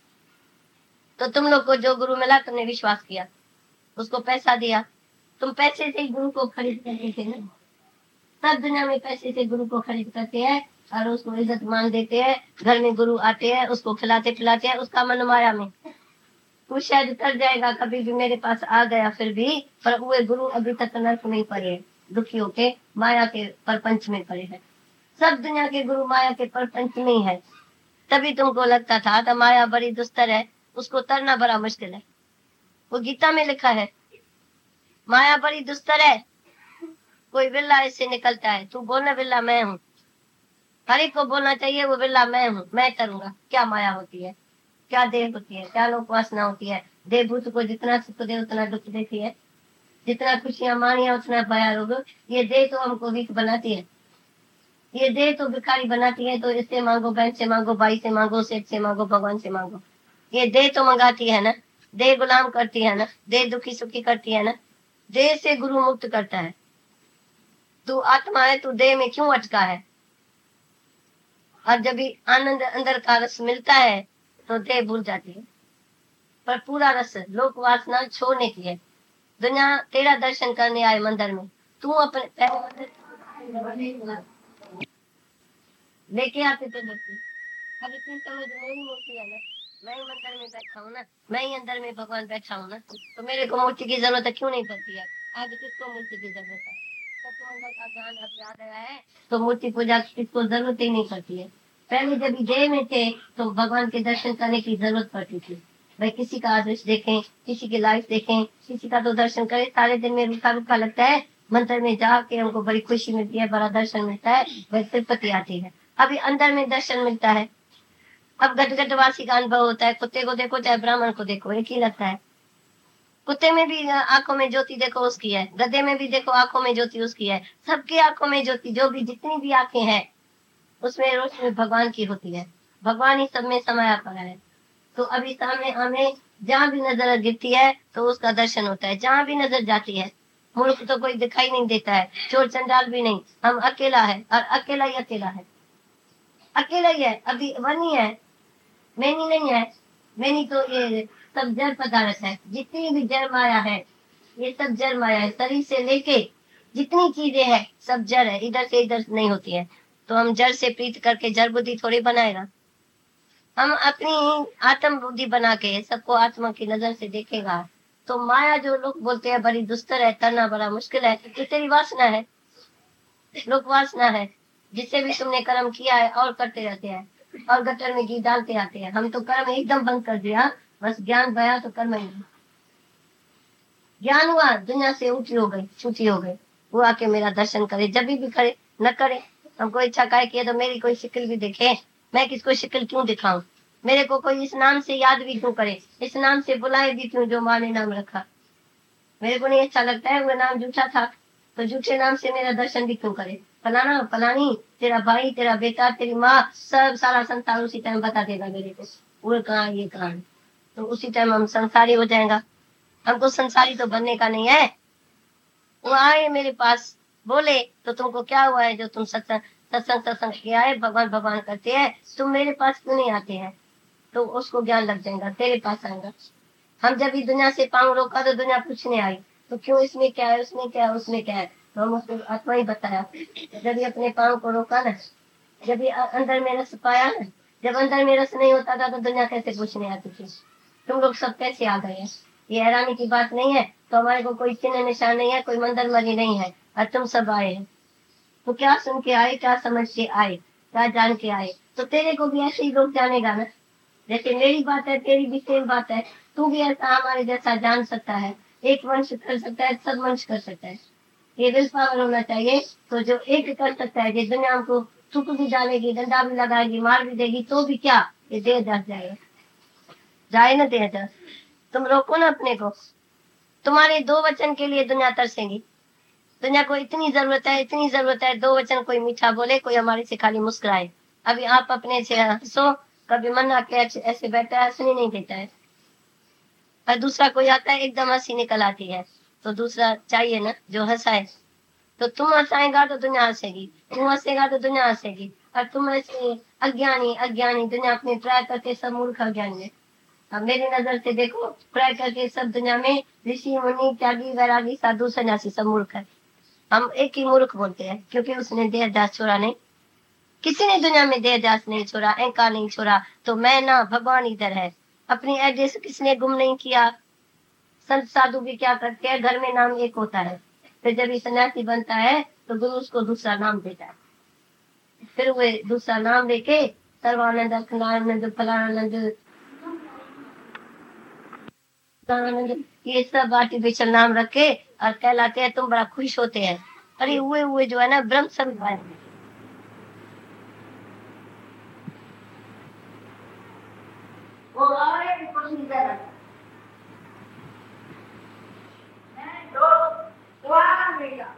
तो तुम लोग को जो गुरु मिला, तुमने विश्वास किया, उसको पैसा दिया। तुम पैसे से गुरु को खरीद करते थे ना। सब दुनिया में पैसे से गुरु को खरीद करते हैं और उसको इज्जत मान देते हैं। घर में गुरु आते हैं, उसको खिलाते पिलाते हैं, उसका मन माया में। तू शायद कर जाएगा, कभी भी मेरे पास आ गया फिर भी, पर वो गुरु अभी तक नर्क नहीं पड़े, दुखी होके माया के परपंच में पड़े हैं। सब दुनिया के गुरु माया के परपंच में ही है। तभी तुमको लगता था तो माया बड़ी दुस्तर है, उसको तरना बड़ा मुश्किल है। वो गीता में लिखा है, माया बड़ी दुस्तर है, कोई बिल्ला इससे निकलता है। तू बोलना बिल्ला मैं हूँ, हर एक को बोलना चाहिए वो बिल्ला मैं हूँ, मैं करूंगा। क्या माया होती है, क्या देह होती है, क्या लोक वासना होती है। देह भूत को जितना सुख दे उतना दुख देती है, जितना खुशियां मानिया उतना पाया रोग। ये देह तो हमको वीक बनाती है, ये देह तो भिखारी बनाती है। तो इससे मांगो, बहन से मांगो, भाई से मांगो, सेठ से मांगो, भगवान से मांगो। ये देह तो मंगाती है ना, देह गुलाम करती है ना, देह दुखी सुखी करती है ना। देह से गुरु मुक्त करता है। तू आत्मा है, तू देह में क्यों अटका है? और जब भी आनंद अंदर का रस मिलता है तो देह भूल जाती है। पर पूरा रस लोक वासना छोड़ने की है। दुनिया तेरा दर्शन करने आए मंदिर में, तू अपने लेके आते थे मूर्ति। अब इतनी समझ मेरी मूर्ति है ना, मैं ही मंदिर में बैठा हूँ ना, मैं ही अंदर में भगवान बैठा हूँ ना, तो मेरे को मूर्ति की जरूरत क्यों नहीं पड़ती है? आज किसको मूर्ति की जरूरत है? तो अंदर का ज्ञान अब याद आया है तो मूर्ति पूजा किसको जरूरत ही नहीं पड़ती है। पहले जब देह में थे तो भगवान के दर्शन करने की जरूरत पड़ती थी। भाई किसी का आदर्श देखें, किसी की लाइफ देखें, किसी का तो दर्शन करें। सारे दिन में रूखा रूखा लगता है, मंदिर में जाके हमको बड़ी खुशी मिलती है, बड़ा दर्शन मिलता है, वही तिरुपति आती है। अभी अंदर में दर्शन मिलता है। अब गटगटवासी का अनुभव होता है। कुत्ते को देखो चाहे ब्राह्मण को देखो, एक ही लगता है। कुत्ते में भी आंखों में ज्योति देखो उसकी है, गधे में भी देखो आंखों में ज्योति उसकी है, सबकी आंखों में ज्योति, जो भी जितनी भी आंखें हैं उसमें रोशनी भगवान की होती है। भगवान ही सब में समाया पड़ा है। तो अभी सामने हमें जहाँ भी नजर गिरती है तो उसका दर्शन होता है, जहाँ भी नजर जाती है। मूर्ख तो कोई दिखाई नहीं देता है, चोर चंडाल भी नहीं, हम अकेला है और अकेला ही अकेला है, अकेला ही है। अभी वनी है, मैनी नहीं है। मैनी तो ये सब जड़ पदार्थ है, जितनी भी जड़ माया है ये सब जड़ माया है। शरीर से लेके जितनी चीजें हैं सब जड़ है, इधर से इधर नहीं होती है। तो हम जड़ से प्रीत करके जड़ बुद्धि थोड़ी बनाएगा। हम अपनी आत्म बुद्धि बना के सबको आत्मा की नजर से देखेगा। तो माया जो लोग बोलते हैं बड़ी दुस्तर है, करना बड़ा मुश्किल है, तो तेरी वासना है, लोक वासना है, जिससे भी तुमने कर्म किया है और करते रहते हैं और गटर में घी डालते आते हैं। हम तो कर्म एकदम बंद कर दिया, बस ज्ञान भया तो कर्म ही नहीं। ज्ञान हुआ, दुनिया से ऊंची हो गई, छूटी हो गई। वो आके मेरा दर्शन करे, जब भी करे न करे। हमको इच्छा काय किया तो मेरी कोई शिकल भी दिखे, मैं किसको शिकल क्यों दिखाऊं? मेरे को कोई इस नाम से याद भी क्यों करे, इस नाम से बुलाए भी क्यों जो माँ ने नाम रखा? मेरे को नहीं अच्छा लगता है, वो नाम झूठा था तो झूठे नाम से मेरा दर्शन भी क्यों करे? फलाना फलानी, तेरा भाई, तेरा बेटा, तेरी माँ, सब सारा संसार उसी टाइम बता देगा मेरे को, वो कहाँ ये कहाँ। तो उसी टाइम हम संसारी हो जाएगा। हमको संसारी तो बनने का नहीं है। वो आए मेरे पास, बोले तो तुमको क्या हुआ है जो तुम सत्संग सत्संग सत्संग किया है, भगवान भगवान करते हैं, तुम मेरे पास क्यों नहीं आते हैं? तो उसको ज्ञान लग जाएगा, तेरे पास आएगा। हम जब भी दुनिया से पांव रोका तो दुनिया पूछने आई, तो क्यों, इसमें क्या है, उसमें क्या है, उसमें क्या है? तो हम उसको आत्मा ही बताया। जब भी अपने पांव को रोका ना, जब भी अंदर में रस पाया ना, जब अंदर में रस नहीं होता था तो दुनिया कैसे पूछने आती थी? तुम लोग सब कैसे आ गए? ये हैरानी की बात नहीं है। तो हमारे को कोई चिन्ह निशान नहीं है, कोई मंदिर मरी नहीं है, और तुम सब आए हैं। तो क्या सुन के आए, क्या समझ के आए, क्या जान के आए? तो तेरे को भी ऐसे ही लोग जानेगा ना, जैसे मेरी बात है तेरी भी सेम बात है। तू भी ऐसा हमारे जैसा जान सकता है, एक वंश कर सकता है, सब वंश कर सकता है। ये विल पावर होना चाहिए। तो जो एक कर सकता है, ये दुनिया हमको थूक भी डालेगी, डंडा भी लगाएगी, मार भी देगी, तो भी क्या, ये देह दस जाएगा, जाए ना देह दस। तुम रोको ना अपने को। तुम्हारे दो वचन के लिए दुनिया तरसेगी। दुनिया को इतनी जरूरत है, इतनी जरूरत है, दो वचन कोई मीठा बोले, कोई हमारे से खाली मुस्कुराए। अभी आप अपने से हंसो, कभी मन आके ऐसे बैठा है, हंसने नहीं देता है, और दूसरा कोई आता है एकदम हंसी निकल आती है। तो दूसरा चाहिए ना जो हंसाए। तो तुम हंसाएगा तो दुनिया हंसेगी, तू हंसेगा तो दुनिया हंसेगी। और तुम ऐसे अज्ञानी अज्ञानी, दुनिया अपने ट्राई करके सब मूर्ख अज्ञानी है। अब मेरी नजर से देखो, ट्राई करके सब दुनिया में ऋषि मुनि त्यागी वैरागी साधु सन्यासी सब मूर्ख है। हम एक ही मूर्ख बोलते हैं, क्योंकि उसने देह दास छोड़ा नहीं। किसी ने दुनिया में देह दास नहीं छोड़ा, अहंकार नहीं छोड़ा। तो मैं ना, भगवान इधर है। अपनी एड्रेस किसने गुम नहीं किया। संत साधु भी क्या करते हैं, घर में नाम एक होता है, फिर जब ये सन्यासी बनता है तो गुरु उसको दूसरा नाम देता है। फिर वो दूसरा नाम लेके सर्वानंद, अखंडानंद, फलानंद, सदानंद, ये सब आर्टिफिशियल नाम रखे और कहलाते हैं तुम बड़ा खुश होते हैं। अरे हुए हुए जो है ना ब्रह्म सब है। वो और एक कुछ नहीं कर रहा। मैं दो दुआ मिला।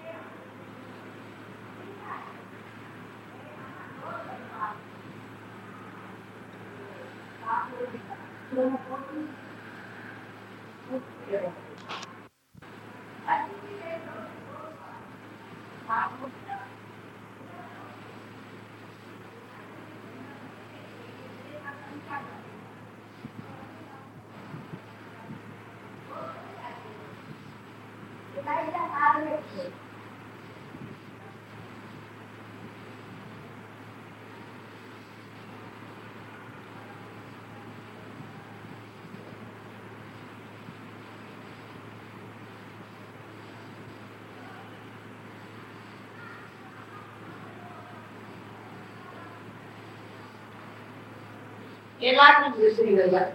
ये बात में दूसरी गई है।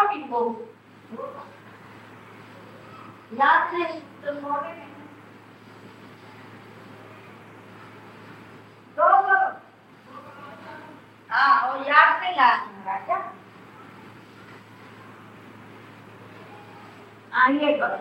याद नहीं, तुम मोड़े नहीं। आइए करो।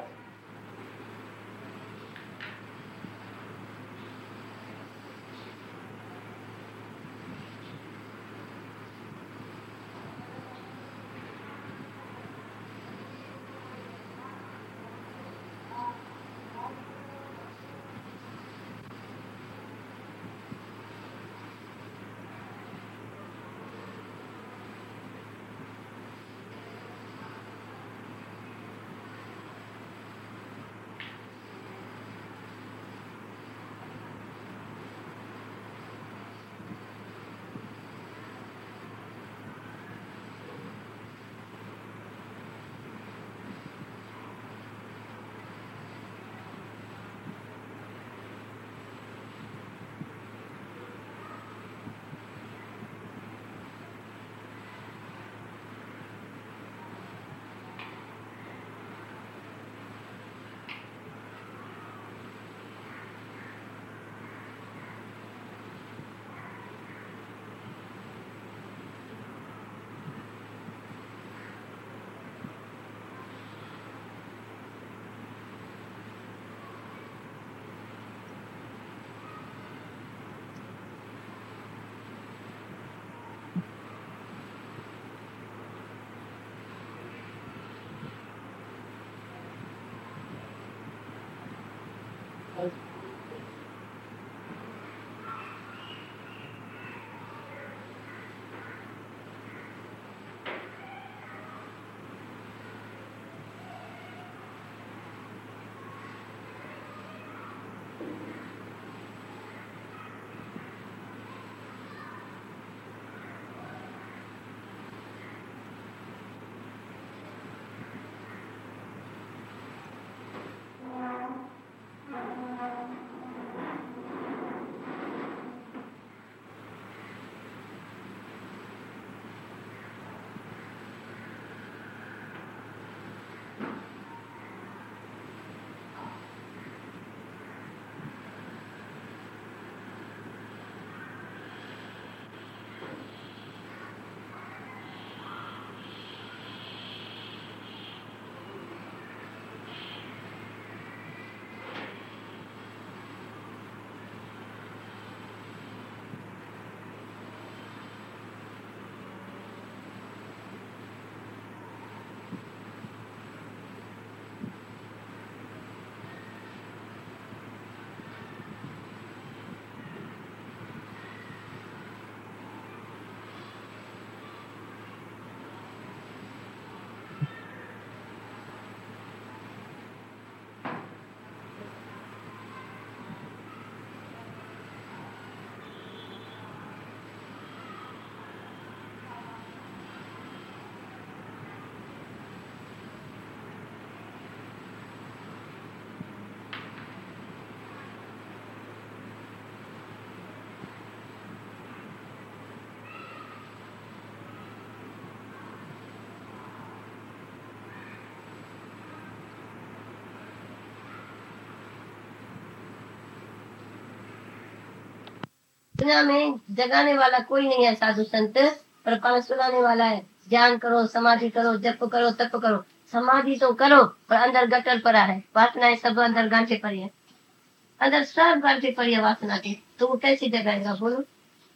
दुनिया में जगाने वाला कोई नहीं है साधु संत, पर पान सुलाने वाला है। ध्यान करो, समाधि करो, जप करो, तप करो। समाधि तो करो पर अंदर गटर पड़ा है, वासनाएं सब अंदर गांठे पड़ी है, अंदर सब गांठे पड़ी है वासना की, तो वो कैसे जगाएगा बोलो?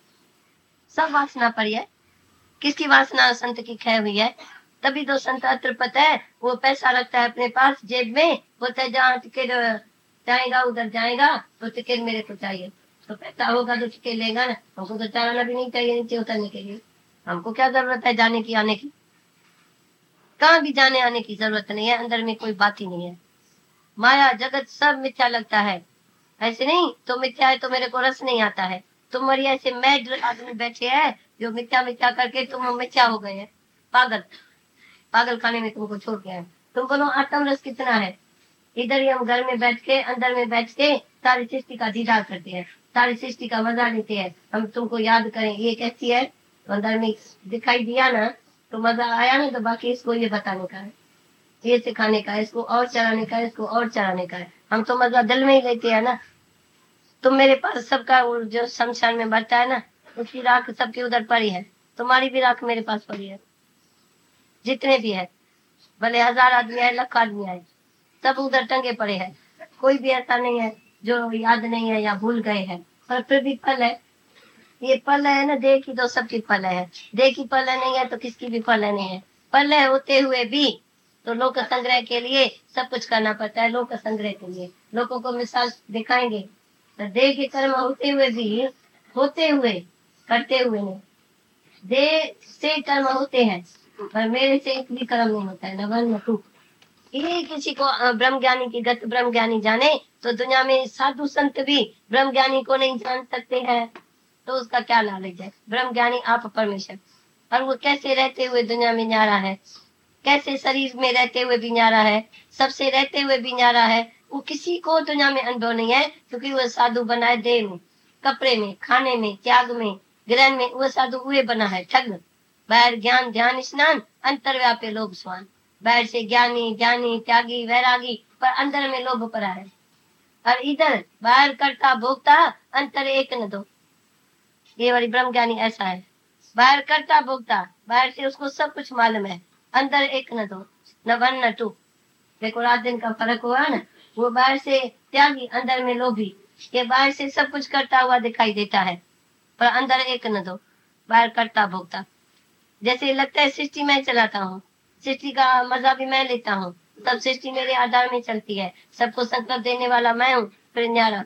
सब वासना पड़ी है। किसकी वासना संत की क्षय हुई है? तभी तो संत अतृप्त है। वो पैसा रखता है अपने पास जेब में, बोलता है जहाँ टिकट जाएगा उधर जाएगा, तो टिकट मेरे को चाहिए। तो पैसा होगा तो टिकट लेगा ना। हमको तो चलाना भी नहीं चाहिए नीचे उतरने के लिए। हमको क्या जरूरत है जाने की आने की? कहाँ भी जाने आने की जरूरत नहीं है, अंदर में कोई बात ही नहीं है। माया जगत सब मिथ्या लगता है, ऐसे नहीं तो मिथ्या है तो मेरे को रस नहीं आता है। तुम मरी ऐसे मैड आदमी बैठे हैं जो मिथ्या मिथ्या करके तुम मिथ्या हो गए हैं। पागल पागल खाने में तुमको छोड़ के आए। तुम बोलो आत्म रस कितना है? इधर ही हम घर में बैठ के अंदर में बैठ के सारी सृष्टि का दीदार करते हैं, सारी सृष्टि का मजा लेते हैं। हम तुमको याद करें ये कैसी है, तो अंदर में दिखाई दिया ना तो मजा आया ना, तो बाकी इसको ये बताने का है, ये सिखाने का है, इसको और चलाने का है, इसको और चलाने का है। हम तो मजा दिल में ही लेते हैं ना। तुम मेरे पास सबका वो जो शमशान में बढ़ता है ना, उसकी राख सबके उधर पड़ी है। तुम्हारी भी राख मेरे पास पड़ी है, जितने भी है, भले 1000 आदमी आए, लाख आदमी आए, सब उधर टंगे पड़े हैं। कोई भी ऐसा नहीं है जो याद नहीं है या भूल गए हैं, पर फिर भी फल है। ये पल है ना, देह की तो सबकी पल है, देह की पल है नहीं है तो किसकी भी पल है नहीं है। पल है होते हुए भी तो लोक संग्रह के लिए सब कुछ करना पड़ता है। लोक संग्रह के लिए लोगों को मिसाल दिखाएंगे, तो देह के कर्म होते हुए भी, होते हुए करते हुए नहीं, देह से कर्म होते हैं पर मेरे से एक भी कर्म नहीं होता है, न वन न टू। ये किसी को ब्रह्म ज्ञानी की गत ब्रह्म ज्ञानी जाने तो दुनिया में साधु संत भी ब्रह्म ज्ञानी को नहीं जान सकते हैं, तो उसका क्या नॉलेज है। ब्रह्म ज्ञानी आप परमेश्वर, और वो कैसे रहते हुए दुनिया में न्यारा है, कैसे शरीर में रहते हुए भी न्यारा है, सबसे रहते हुए भी न्यारा है। वो किसी को दुनिया में अनुभव नहीं है, क्योंकि वो साधु बना है देह में, कपड़े में, खाने में, त्याग में, ग्रहण में। वो साधु हुए बना है ठग। बाहर ज्ञान ध्यान स्नान, अंतर व्यापे लोभ स्वान। बाहर से ज्ञानी ज्ञानी त्यागी वैरागी, पर अंदर में लोभ पड़ा है। और इधर बाहर करता भोगता, अंतर एक न दो। ये वाली ब्रह्म ज्ञानी ऐसा है, बाहर करता भोगता, बाहर से उसको सब कुछ मालूम है, अंदर एक न दो, न वन न टू। देखो रात दिन का फर्क हुआ ना, वो बाहर से त्यागी, अंदर में लोभी। ये बाहर से सब कुछ करता हुआ दिखाई देता है, पर अंदर एक न दो, बाहर करता भोगता। जैसे लगता है सृष्टि मैं चलाता हूँ, सृष्टि का मजा भी मैं लेता हूँ, तब सृष्टि मेरे आधार में चलती है, सबको संकल्प देने वाला मैं हूँ, फिर न्यारा,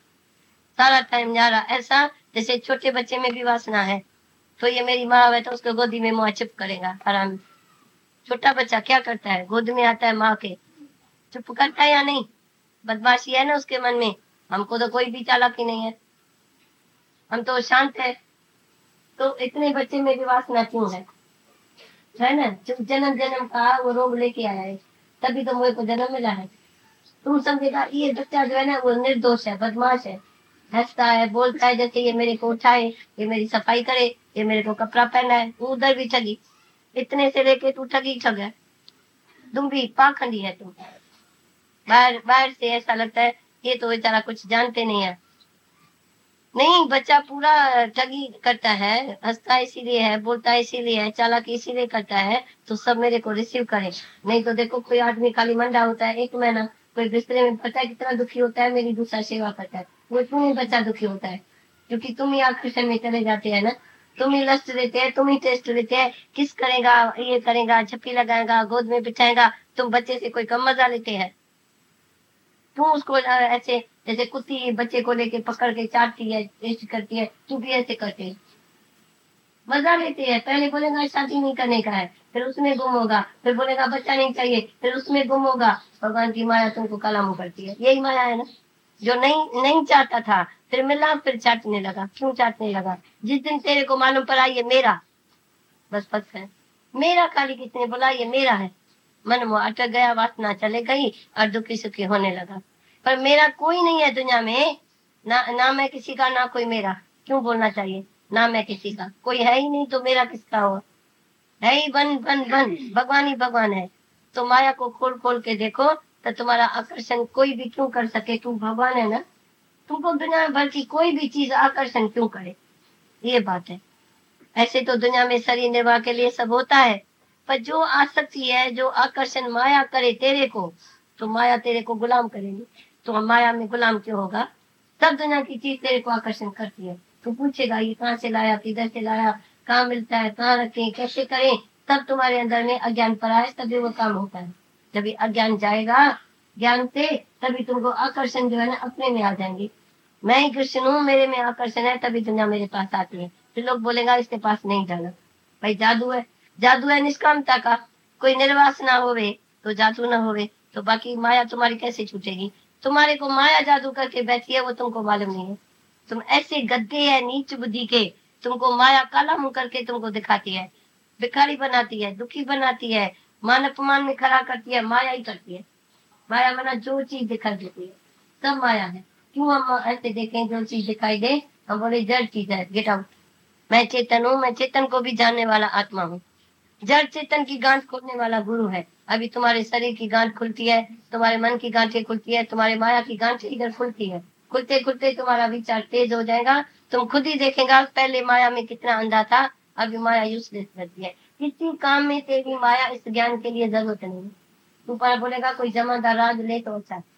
सारा टाइम न्यारा। ऐसा जैसे छोटे बच्चे में भी वासना है, तो ये मेरी माँ है तो उसको गोदी में मुँह चुप करेगा आराम। छोटा बच्चा क्या करता है, गोद में आता है माँ के, चुप करता है या नहीं। बदमाशी है ना उसके मन में, हमको तो कोई भी चालाकी नहीं है, हम तो शांत है। तो इतने बच्चे में भी वासना क्यों है ना। जन्म जन्म का वो रोग लेके आया है, तभी तो मुझे को जन्म मिला है। तुम समझेगा ये बच्चा जो है ना वो निर्दोष है, बदमाश है, हंसता है, बोलता है जैसे ये मेरे को उठाए, ये मेरी सफाई करे, ये मेरे को कपड़ा पहना है। उधर भी ठगी, इतने से लेके तू ठगी ठग है, तुम भी पाखंडी है तुम। बाहर बाहर से ऐसा लगता है ये तो बेचारा कुछ जानते नहीं है। नहीं, बच्चा पूरा ठगी करता है, हंसता इसीलिए है, बोलता इसीलिए है, चालाकी इसीलिए करता है तो सब मेरे को रिसीव करे। नहीं तो देखो कोई आदमी खाली मंडा होता है 1 महीना, कोई बिस्तरे में पता है कितना दुखी होता है, मेरी दूसरा सेवा करता है, वो तुम ही बच्चा दुखी होता है, क्योंकि तुम ही आकर्षण में चले जाते हैं ना, तुम ही लस्ट लेते हैं, तुम ही टेस्ट लेते हैं। किस करेगा, ये करेगा, झप्पी लगाएगा, गोद में बिठाएगा, तुम बच्चे से कोई कम मजा लेते हैं। तू उसको ऐसे जैसे कुत्ती बच्चे को लेके पकड़ के चाटती है, टेस्ट करती है, तू भी ऐसे करते है, मजा लेते हैं। पहले बोलेगा शादी नहीं करने का है, फिर उसमें गुम होगा, फिर बोलेगा बच्चा नहीं चाहिए, फिर उसमें गुम होगा। भगवान की माया तुमको कलामू करती है, यही माया है ना। जो नहीं नहीं चाहता था, फिर मिला, फिर चाटने लगा। क्यों चाटने लगा? जिस दिन तेरे को मालूम पड़ा ये मेरा, बस है मेरा, खाली किसने बोला ये मेरा है, मन वो अटक गया, वासना चले गई और दुखी सुखी होने लगा। पर मेरा कोई नहीं है दुनिया में, ना मैं किसी का, ना कोई मेरा। क्यों बोलना चाहिए ना मैं किसी का, कोई है ही नहीं तो मेरा किसका हो। है ही बन बन बन, भगवान ही भगवान है। तो माया को खोल खोल के देखो तो तुम्हारा आकर्षण कोई भी क्यों कर सके, तुम भगवान है ना, तुमको दुनिया भर की कोई भी चीज आकर्षण क्यों करे, ये बात है। ऐसे तो दुनिया में शरीर निर्वाह के लिए सब होता है, पर जो आसक्ति है, जो आकर्षण माया करे तेरे को, तो माया तेरे को गुलाम करेगी। तो माया में गुलाम क्यों होगा? सब दुनिया की चीज तेरे को आकर्षण करती है। तू पूछेगा ये कहाँ से लाया, किधर से लाया, कहाँ मिलता है, कहाँ रखें, कैसे करें, तब तुम्हारे अंदर में अज्ञान पड़ा है, तभी वो काम होता है। जब ये अज्ञान जाएगा ज्ञान से, तभी तुमको आकर्षण जो है ना अपने में आ जाएंगे। मैं ही कृष्ण हूँ, मेरे में आकर्षण है, तभी दुनिया मेरे पास आती है। फिर लोग बोलेगा इसके पास नहीं जाना, भाई जादू है, जादू है निष्कामता का। कोई निर्वास ना होवे तो जादू ना होवे, तो बाकी माया तुम्हारी कैसे छूटेगी? तुम्हारे को माया जादू करके बैठी है, वो तुमको मालूम नहीं है। तुम ऐसे गद्दे है नीच बुद्धि के, तुमको माया काला मुंह करके तुमको दिखाती है, भिखारी बनाती है, दुखी बनाती है, मान अपमान में खड़ा करती है, माया ही करती है। माया बना जो चीज दिखाई देती है सब माया है। क्यों हम ऐसे देखें जो चीज दिखाई दे, हम बोले जड़ चीज है, गेट आउट। मैं चेतन हूँ, मैं चेतन को भी जानने वाला आत्मा हूँ। जड़ चेतन की गांठ खोलने वाला गुरु है। अभी तुम्हारे शरीर की गांठ खुलती है, तुम्हारे मन की गांठें खुलती है, तुम्हारे माया की गांठें इधर खुलती है। खुलते खुलते तुम्हारा विचार तेज हो जाएगा, तुम खुद ही देखेगा पहले माया में कितना अंधा था, अभी माया यूजलेस रहती है। किसी काम में तेरी माया इस ज्ञान के लिए जरूरत नहीं है। तू पर बोलेगा कोई जमादार राज ले तो अच्छा है।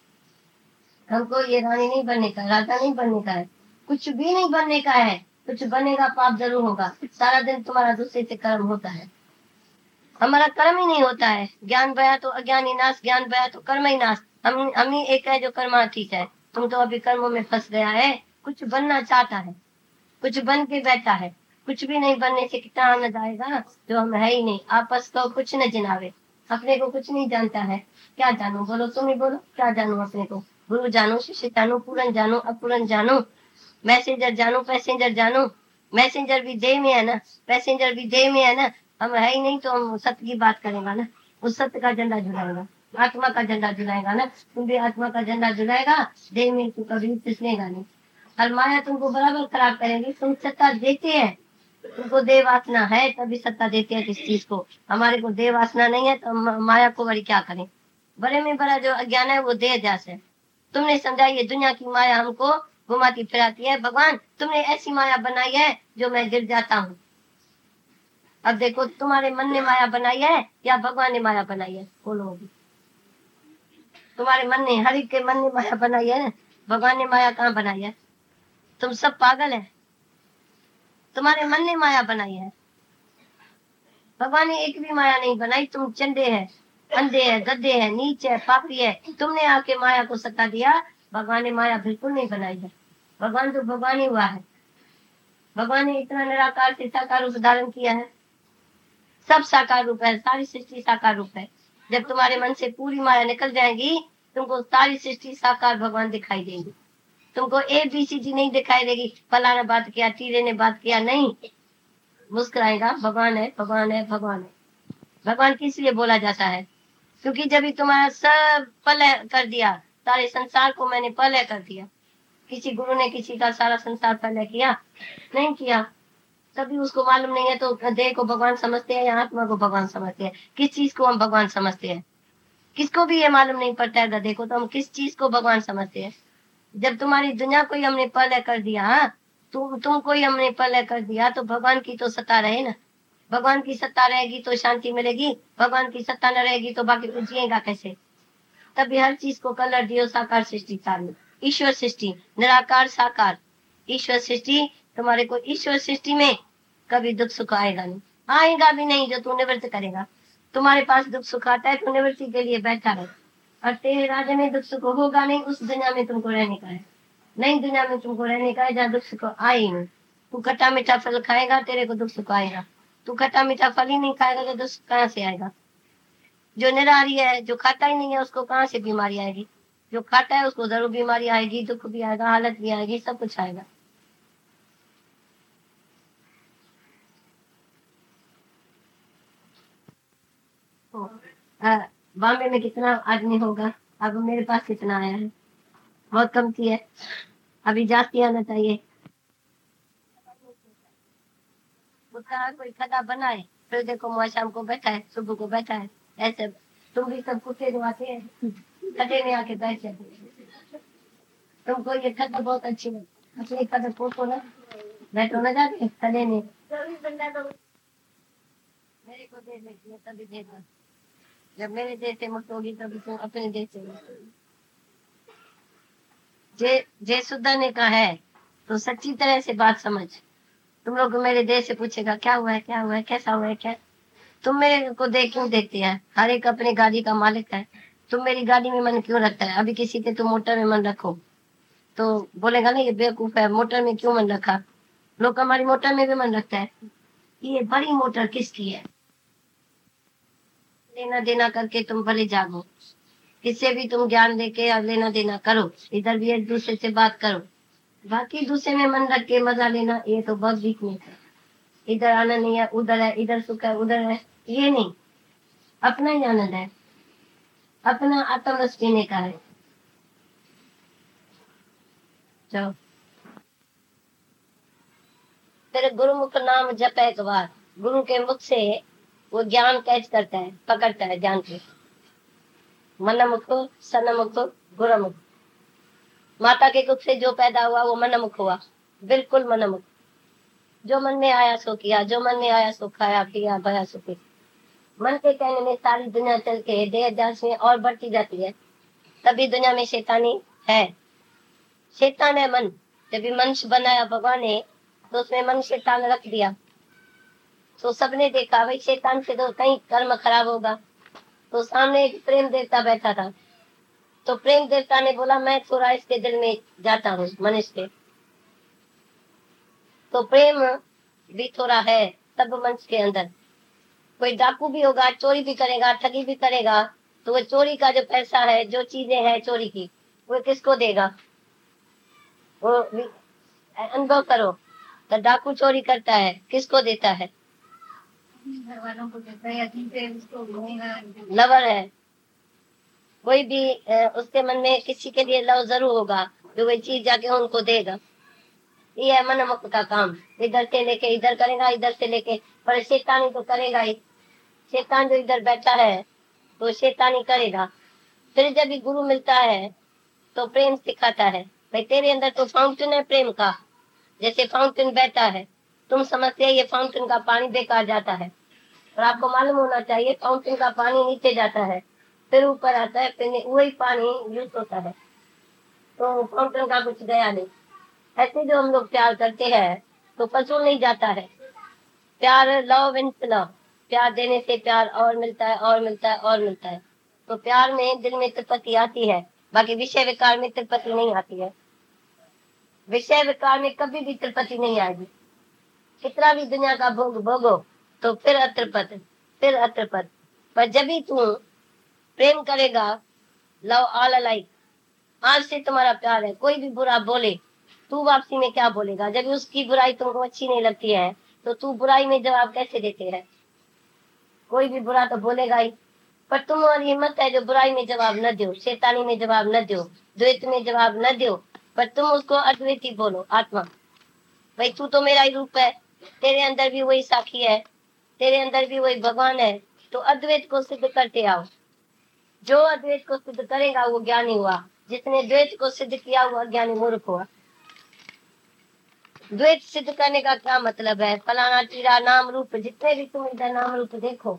हमको ये रानी नहीं बनने का, राजा नहीं बनने का है, कुछ भी नहीं बनने का है। कुछ बनेगा पाप जरूर होगा। सारा दिन तुम्हारा दूसरे से कर्म होता है, हमारा कर्म ही नहीं होता है। ज्ञान बया तो अज्ञान ही नाश, ज्ञान बया तो कर्म ही नाश। हम ही एक है जो कर्मातीत है। तुम तो अभी कर्मों में फंस गया है। कुछ बनना चाहता है, कुछ बन के बैठा है। कुछ भी नहीं बनने से कितना आनंद आएगा, जो हम है ही नहीं। आपस को कुछ न जनावे, अपने को कुछ नहीं जानता है। क्या जानू, बोलो तुम ही बोलो, क्या जानू अपने को। गुरु जानो, शिष्य जानो, पूरन जानो, अपूरन जानो, मैसेंजर जानो, पैसेंजर जानो। मैसेंजर भी देह में है ना, पैसेंजर भी देह में है ना। हम है ही नहीं तो हम सत्य की बात करेगा ना, उस सत्य का झंडा झुलाएगा, आत्मा का झंडा झुलाएगा ना। तुम भी आत्मा का झंडा झुलाएगा, देह में तू कभी फिसलेगा नहीं। और माया तुमको बराबर खराब करेगी। तुम सत्ता देते हैं, तुमको देह वासना है तभी सत्ता देते हैं किस चीज को। हमारे को देह वासना नहीं है तो माया को बड़ी क्या करें। बड़े में बड़ा जो अज्ञान है वो देह जास है। तुमने समझा ये दुनिया की माया हमको घुमाती फिराती है। भगवान तुमने ऐसी माया बनाई है जो मैं गिर जाता हूँ। अब देखो तुम्हारे मन ने माया बनाई है या भगवान ने माया बनाई है, बोलो। तुम्हारे मन ने, हर एक के मन ने माया बनाई है, भगवान ने माया कहाँ बनाई है। तुम सब पागल है, तुम्हारे मन ने माया बनाई है, भगवान ने एक भी माया नहीं बनाई। तुम चंडे है, अंधे है, गद्दे है, नीच है, पापी है। तुमने आके माया को सत्ता दिया। भगवान ने माया बिल्कुल नहीं बनाई है। भगवान तो भगवान ही हुआ है। भगवान ने इतना निराकार से साकार रूप धारण किया है। सब साकार रूप है, सारी सृष्टि साकार रूप है। जब तुम्हारे मन से पूरी माया निकल जाएगी, तुमको सारी सृष्टि साकार भगवान दिखाई देंगी। तुमको ABCD नहीं दिखाई देगी, फलाना बात किया, तीरे ने बात किया, नहीं। मुस्कुराएगा, भगवान है, भगवान है, भगवान है। भगवान किस लिए बोला जाता है? क्योंकि जब भी तुम्हारा सब पलय कर दिया, सारे संसार को मैंने पलय कर दिया। किसी गुरु ने किसी का सारा संसार पलय किया? नहीं किया। तभी उसको मालूम नहीं है तो देह को भगवान समझते हैं या आत्मा को भगवान समझते हैं। किस चीज को हम भगवान समझते हैं? किसको भी ये मालूम नहीं पड़ता है गधे को, तो हम किस चीज को भगवान समझते हैं? जब तुम्हारी दुनिया को ही हमने पलय कर दिया, हाँ, तुमको ही हमने पलय कर दिया, तो भगवान की तो सत्ता रहे ना। भगवान की सत्ता रहेगी तो शांति मिलेगी। भगवान की सत्ता न रहेगी तो बाकी कुछ जिएगा कैसे? तभी हर चीज को कलर दियो साकार सृष्टि सारी। ईश्वर सृष्टि निराकार साकार, ईश्वर सृष्टि। तुम्हारे को ईश्वर सृष्टि में कभी दुख सुख आएगा नहीं, आएगा भी नहीं। जो तू निवृत्त करेगा, तुम्हारे पास दुख सुख आता है तो निवृत्ति के लिए बैठा है। और तेरे राज्य में दुख सुख होगा नहीं। उस दुनिया में तुमको रहने का है, नई दुनिया में तुमको रहने का है जहाँ दुख सुख आए ही नहीं। तू खट्टा मीठा फल खाएगा, तेरे को दुख सुख आएगा। तू खट्टा मीठा फल ही नहीं खाएगा तो दुख कहाँ से आएगा? जो निराहारी है, जो खाता ही नहीं है, उसको कहाँ से बीमारी आएगी? जो खाता है उसको जरूर बीमारी आएगी, दुख भी आएगा, हालत भी आएगी, सब कुछ आएगा। बॉम्बे में कितना आदमी होगा? अब मेरे पास कितना आया है? बहुत कम थी है, अभी जास्ती आना चाहिए। उसका कोई खदा बनाए, फिर देखो मुआ शाम को बैठा है, सुबह को बैठा है। ऐसे तुम भी सब कुत्ते जो आते हैं खड्डे में आके बैठ जाते। तुमको ये खड्डा बहुत अच्छी है, अपने खड्डे पोतो ना, बैठो ना जाके खड्डे में। मेरे को दे देती है तभी देगा। जब मेरे देश से मुक्त होगी तभी तुम अपने देश से मुक्त होगी। जे सुधा ने कहा है तो सच्ची तरह से बात समझ। तुम लोग मेरे देश से पूछेगा क्या हुआ है, क्या हुआ है, कैसा हुआ है, क्या? तुम मेरे को देख क्यों देखते हैं? हर एक अपनी गाड़ी का मालिक है। तुम मेरी गाड़ी में मन क्यों रखता है? अभी किसी के तुम मोटर में मन रखो तो बोलेगा ना ये बेवकूफ है, मोटर में क्यों मन रखा? लोग हमारी मोटर में भी मन रखता है। ये बड़ी मोटर किसकी है? लेना देना करके तुम भले जागो। किससे भी तुम ज्ञान लेके और लेना देना करो। इधर भी एक दूसरे से बात करो। बाकी दूसरे में मन रख के मजा लेना, ये तो बहुत वीकनेस है। इधर आनंद नहीं है, उधर है, इधर सुख है, उधर है, ये नहीं। अपना ही आनंद है, अपना आत्मरस पीने का है। चलो तेरे गुरुमुख नाम जप एक बार। गुरु के मुख से वो ज्ञान कैच करता है, पकड़ता है ज्ञान को। मनमुख, सनमुख, गुरुमुख। माता के कुख से जो पैदा हुआ वो मनमुख हुआ, बिल्कुल मनमुख। जो मन में आया सो किया, जो मन में आया सो खाया पिया भया सुखी। मन के कहने में सारी दुनिया चल के देह दास में और बढ़ती जाती है। तभी दुनिया में शैतानी है। शैतान है मन। जब भी मनुष्य बनाया भगवान ने तो उसमें मन शैतान रख दिया। तो सबने देखा भाई शैतान से तो कहीं कर्म खराब होगा। तो सामने एक प्रेम देवता बैठा था। तो प्रेम देवता ने बोला मैं थोड़ा इसके दिल में जाता हूँ मनुष्य के। तो प्रेम भी थोड़ा है तब मनुष्य के अंदर। कोई डाकू भी होगा, चोरी भी करेगा, ठगी भी करेगा, तो वो चोरी का जो पैसा है, जो चीजें हैं चोरी की, वो किसको देगा? वो अनुभव करो। तो डाकू चोरी करता है, किसको देता है? घर वालों को देता है या जिनसे उसको लवर है। कोई भी उसके मन में किसी के लिए लव जरूर होगा, जो वो चीज जाके उनको देगा। ये है मनमुक्त का काम। इधर से लेके इधर करेगा, इधर से लेके, पर शैतानी तो करेगा ही। शैतान जो इधर बैठा है तो शैतानी करेगा। फिर जब भी गुरु मिलता है तो प्रेम सिखाता है। भाई तेरे अंदर तो फाउंटेन है प्रेम का। जैसे फाउंटेन बहता है, तुम समझते हैं ये फाउंटेन का पानी बेकार जाता है, और आपको मालूम होना चाहिए फाउंटेन का पानी नीचे जाता है, फिर ऊपर आता है, फिर वही पानी यूज होता है। तो फाउंटेन का कुछ गया नहीं। ऐसे जो हम लोग प्यार करते हैं तो फसूल नहीं जाता है। प्यार लव विंस लव। प्यार देने से प्यार और मिलता है और मिलता है और मिलता है। तो प्यार में दिल में तृप्ति आती है, बाकी विषय विकार में तृप्ति नहीं आती है। विषय विकार में कभी भी तृप्ति नहीं आएगी। कितना भी दुनिया का भोग भोगो तो फिर अतृप्त, फिर अतृप्त। पर जब भी तू प्रेम करेगा, लव ऑल अलाइक, आज से तुम्हारा प्यार है, कोई भी बुरा बोले तू वापसी में क्या बोलेगा? जब उसकी बुराई तुमको अच्छी नहीं लगती है तो तू बुराई में जवाब कैसे देते हैं? कोई भी बुरा तो बोलेगा ही। पर तुम्हारी हिम्मत है जो बुराई में जवाब न दो, शैतानी में जवाब न दो, द्वैत में जवाब न दो, पर तुम उसको अद्वैती बोलो। आत्मा, भाई तू तो मेरा ही रूप है, तेरे अंदर भी वही साखी है, तेरे अंदर भी वही भगवान है। तो अद्वैत को सिद्ध करते आओ। जो अद्वैत को सिद्ध करेगा वो ज्ञानी हुआ, जिसने द्वैत को सिद्ध किया वो अज्ञानी मूर्ख हुआ। द्वैत सिद्ध करने का क्या मतलब है? फलाना टीरा नाम रूप, जितने भी तुम इधर नाम रूप देखो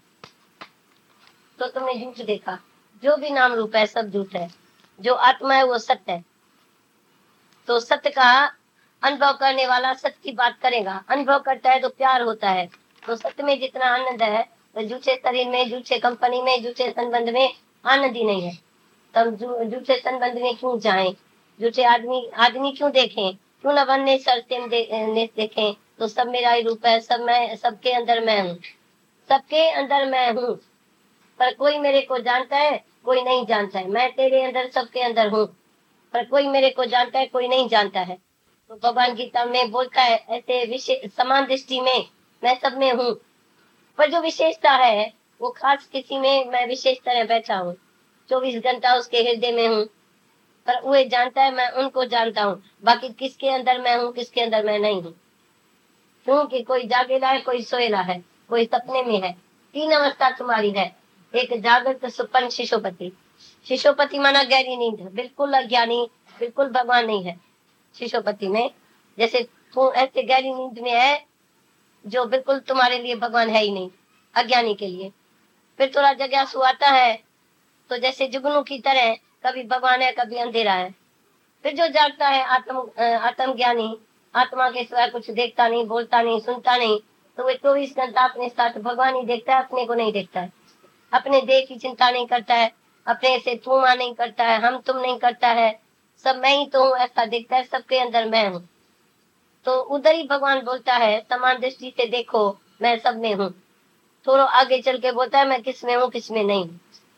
तो तुमने झूठ देखा। जो भी नाम रूप है सब झूठ है। जो आत्मा है वो सत्य है। तो सत्य का अनुभव करने वाला सत्य की बात करेगा। अनुभव करता है तो प्यार होता है। तो सत्य में जितना आनंद है तो झूठे शरीर में, झूठे कंपनी में, झूठे संबंध में आनंद ही नहीं है। तब झूठे संबंध में क्यों जाएं? झूठे आदमी क्यों देखें? क्यों न बनने सरतेम देखें? तो सब मेरा ही रूप है, सब मैं, सबके अंदर मैं हूँ, सबके अंदर मैं हूँ। पर कोई मेरे को जानता है, कोई नहीं जानता है। मैं तेरे अंदर, सबके अंदर हूँ, पर कोई मेरे को जानता है, कोई नहीं जानता है। तो भगवान गीता में बोलता है ऐसे विशेष समान दृष्टि में मैं सब में हूँ, पर जो विशेषता है वो खास किसी में मैं विशेष तरह बैठा हूँ। 24 घंटा उसके हृदय में हूँ, पर वो जानता है, मैं उनको जानता हूँ। बाकी किसके अंदर मैं हूँ, किसके अंदर मैं नहीं हूँ। क्योंकि कोई जागेला है, कोई सोएला है, कोई सपने में है। 3 अवस्था तुम्हारी है। एक जागृत, सुपन, शिशोपति। शिशोपति माना गहरी नींद, बिल्कुल अज्ञानी, बिल्कुल भगवान नहीं है शिशोपति में। जैसे तू ऐसे गहरी नींद में है जो बिल्कुल तुम्हारे लिए भगवान है ही नहीं, अज्ञानी के लिए। फिर थोड़ा जग्यासु आता है तो जैसे जुगनू की तरह, कभी भगवान है कभी अंधेरा है। फिर जो जागता है आत्म ज्ञानी, आत्मा के सिवा कुछ देखता नहीं, बोलता नहीं, सुनता नहीं, तो वो 24 घंटा अपने साथ भगवान ही देखता है, अपने को नहीं देखता है। अपने देह की चिंता नहीं करता है, अपने से तू मां नहीं करता है, हम तुम नहीं करता है, सब मैं ही तो हूँ ऐसा देखता है। सबके अंदर मैं हूँ। तो उधर ही भगवान बोलता है समान दृष्टि से देखो, मैं सब में हूँ। थोड़ा आगे चल के बोलता है मैं किस में हूँ, किस में नहीं हूँ।